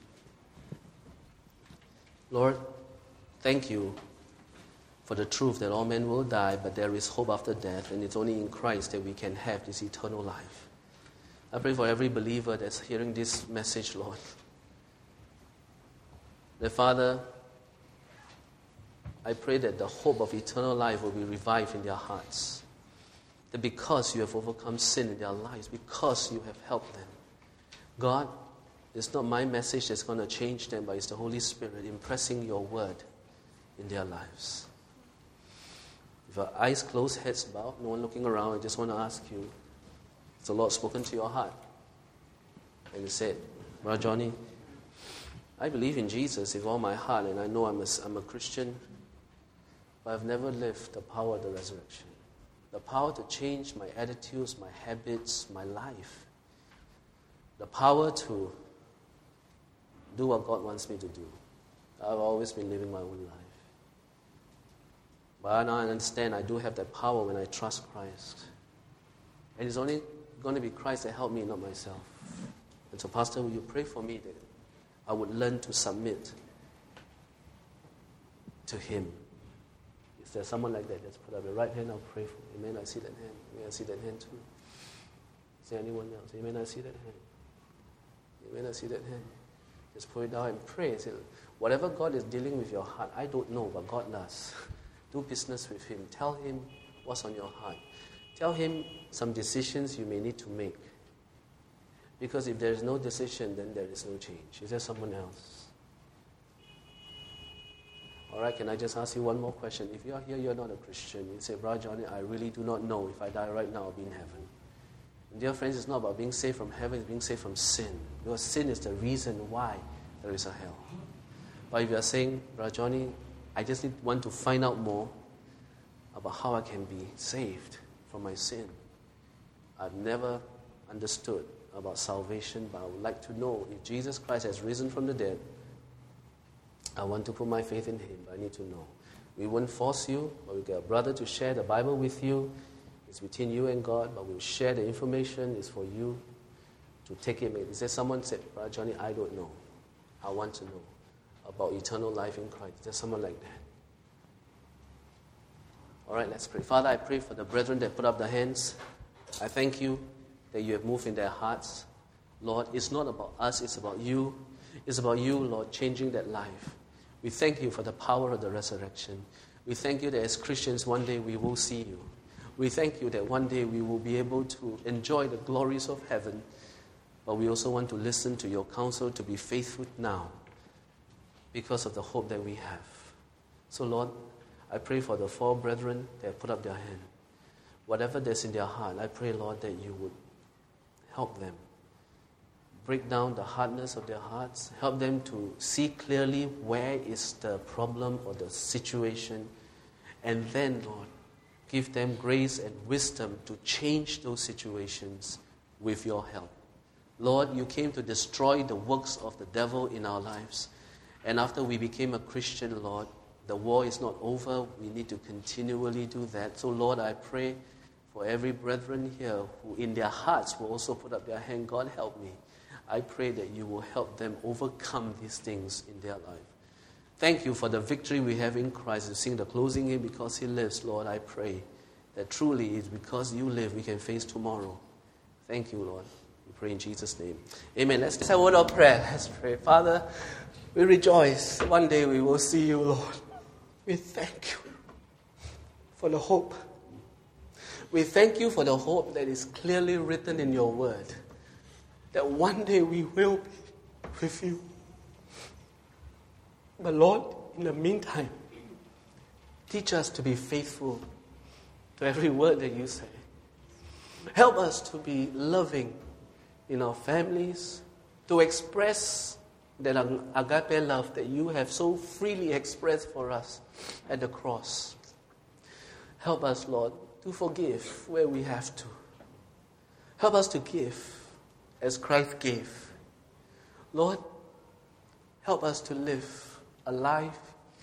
Lord, thank you for the truth that all men will die, but there is hope after death, and it's only in Christ that we can have this eternal life. I pray for every believer that's hearing this message, Lord. That, Father, I pray that the hope of eternal life will be revived in their hearts. That because you have overcome sin in their lives, because you have helped them, God, it's not my message that's going to change them, but it's the Holy Spirit impressing your word in their lives. With our eyes closed, heads bowed, no one looking around, I just want to ask you, has the Lord spoken to your heart? And you said, Brother Johnny, I believe in Jesus with all my heart, and I know I'm a Christian, but I've never lived the power of the resurrection. The power to change my attitudes, my habits, my life. The power to do what God wants me to do. I've always been living my own life. But now I understand I do have that power when I trust Christ. And it's only going to be Christ that helped me, not myself. And so, Pastor, will you pray for me that I would learn to submit to Him? Is there someone like that? Let's put up your right hand, I'll pray for you. Amen, I see that hand. May I see that hand too? Is there anyone else? Amen, I see that hand. Amen, I see that hand. Just put it down and pray. Say, whatever God is dealing with your heart, I don't know, but God does. Do business with Him. Tell Him what's on your heart. Tell Him some decisions you may need to make. Because if there is no decision, then there is no change. Is there someone else? All right, can I just ask you one more question? If you are here, you're not a Christian. You say, Brother Johnny, I really do not know if I die right now, I'll be in heaven. And dear friends, it's not about being saved from heaven, it's being saved from sin. Because sin is the reason why there is a hell. But if you are saying, Brother Johnny, I just want to find out more about how I can be saved from my sin. I've never understood about salvation, but I would like to know if Jesus Christ has risen from the dead. I want to put my faith in Him, but I need to know. We won't force you, but we'll get a brother to share the Bible with you. It's between you and God, but we'll share the information. It's for you to take it. Is there someone said, Brother Johnny, I don't know. I want to know about eternal life in Christ. Is there someone like that? All right, let's pray. Father, I pray for the brethren that put up their hands. I thank you that you have moved in their hearts. Lord, it's not about us, it's about you. It's about you, Lord, changing that life. We thank you for the power of the resurrection. We thank you that as Christians, one day we will see you. We thank you that one day we will be able to enjoy the glories of heaven, but we also want to listen to your counsel to be faithful now because of the hope that we have. So, Lord, I pray for the four brethren that put up their hand. Whatever that's in their heart, I pray, Lord, that you would help them. Break down the hardness of their hearts. Help them to see clearly where is the problem or the situation. And then, Lord, give them grace and wisdom to change those situations with your help. Lord, you came to destroy the works of the devil in our lives. And after we became a Christian, Lord, the war is not over. We need to continually do that. So, Lord, I pray for every brethren here who in their hearts will also put up their hand. God, help me. I pray that you will help them overcome these things in their life. Thank you for the victory we have in Christ. You sing the closing hymn, Because He Lives. Lord, I pray that truly it's because you live we can face tomorrow. Thank you, Lord. We pray in Jesus' name. Amen. Let's say a word of prayer. Let's pray. Father, we rejoice. One day we will see you, Lord. We thank you for the hope. We thank you for the hope that is clearly written in your word. That one day we will be with you. But Lord, in the meantime, teach us to be faithful to every word that you say. Help us to be loving in our families, to express that agape love that you have so freely expressed for us at the cross. Help us, Lord, to forgive where we have to. Help us to give as Christ gave. Lord, help us to live a life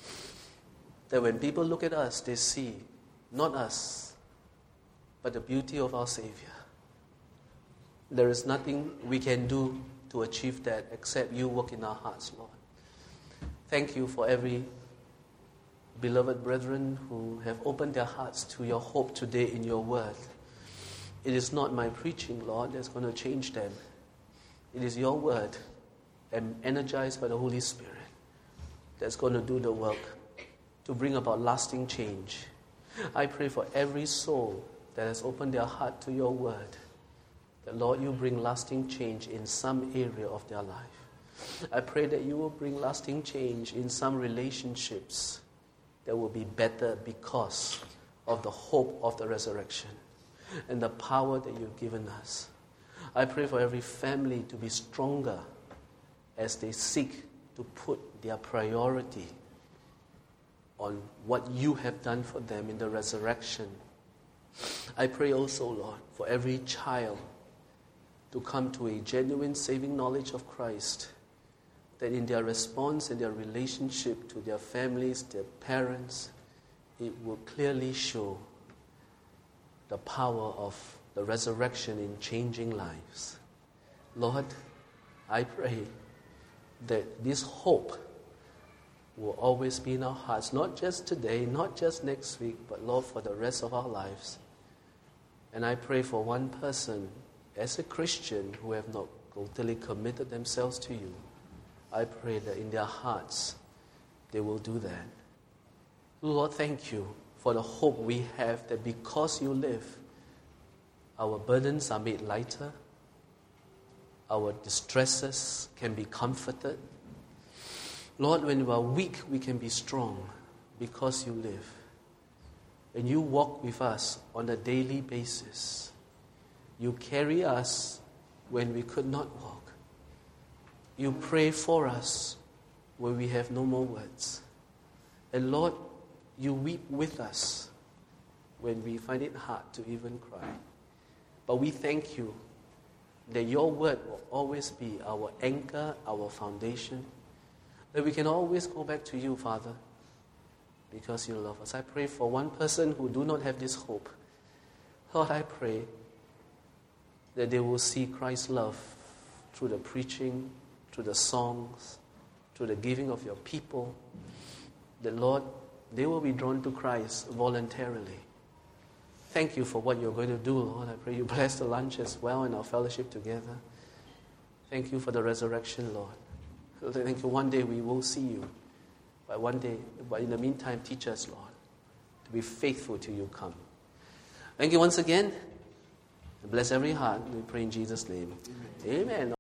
that when people look at us, they see not us, but the beauty of our Savior. There is nothing we can do to achieve that except you work in our hearts, Lord. Thank you for every beloved brethren who have opened their hearts to your hope today in your word. It is not my preaching, Lord, that's going to change them. It is your word, energized by the Holy Spirit, that's going to do the work to bring about lasting change. I pray for every soul that has opened their heart to your word, that, Lord, you bring lasting change in some area of their life. I pray that you will bring lasting change in some relationships that will be better because of the hope of the resurrection and the power that you've given us. I pray for every family to be stronger as they seek to put their priority on what you have done for them in the resurrection. I pray also, Lord, for every child to come to a genuine saving knowledge of Christ, that in their response and their relationship to their families, their parents, it will clearly show the power of the resurrection in changing lives. Lord, I pray that this hope will always be in our hearts, not just today, not just next week, but Lord, for the rest of our lives. And I pray for one person as a Christian who have not totally committed themselves to you. I pray that in their hearts they will do that. Lord, thank you for the hope we have that because you live, our burdens are made lighter, our distresses can be comforted. Lord, when we are weak, we can be strong because you live. And you walk with us on a daily basis. You carry us when we could not walk. You pray for us when we have no more words. And Lord, you weep with us when we find it hard to even cry. But we thank you that your word will always be our anchor, our foundation, that we can always go back to you, Father, because you love us. I pray for one person who do not have this hope. Lord, I pray that they will see Christ's love through the preaching, through the songs, through the giving of your people. That, Lord, they will be drawn to Christ voluntarily. Thank you for what you're going to do, Lord. I pray you bless the lunch as well and our fellowship together. Thank you for the resurrection, Lord. Thank you. One day we will see you. But in the meantime, teach us, Lord, to be faithful till you come. Thank you once again. Bless every heart. We pray in Jesus' name. Amen.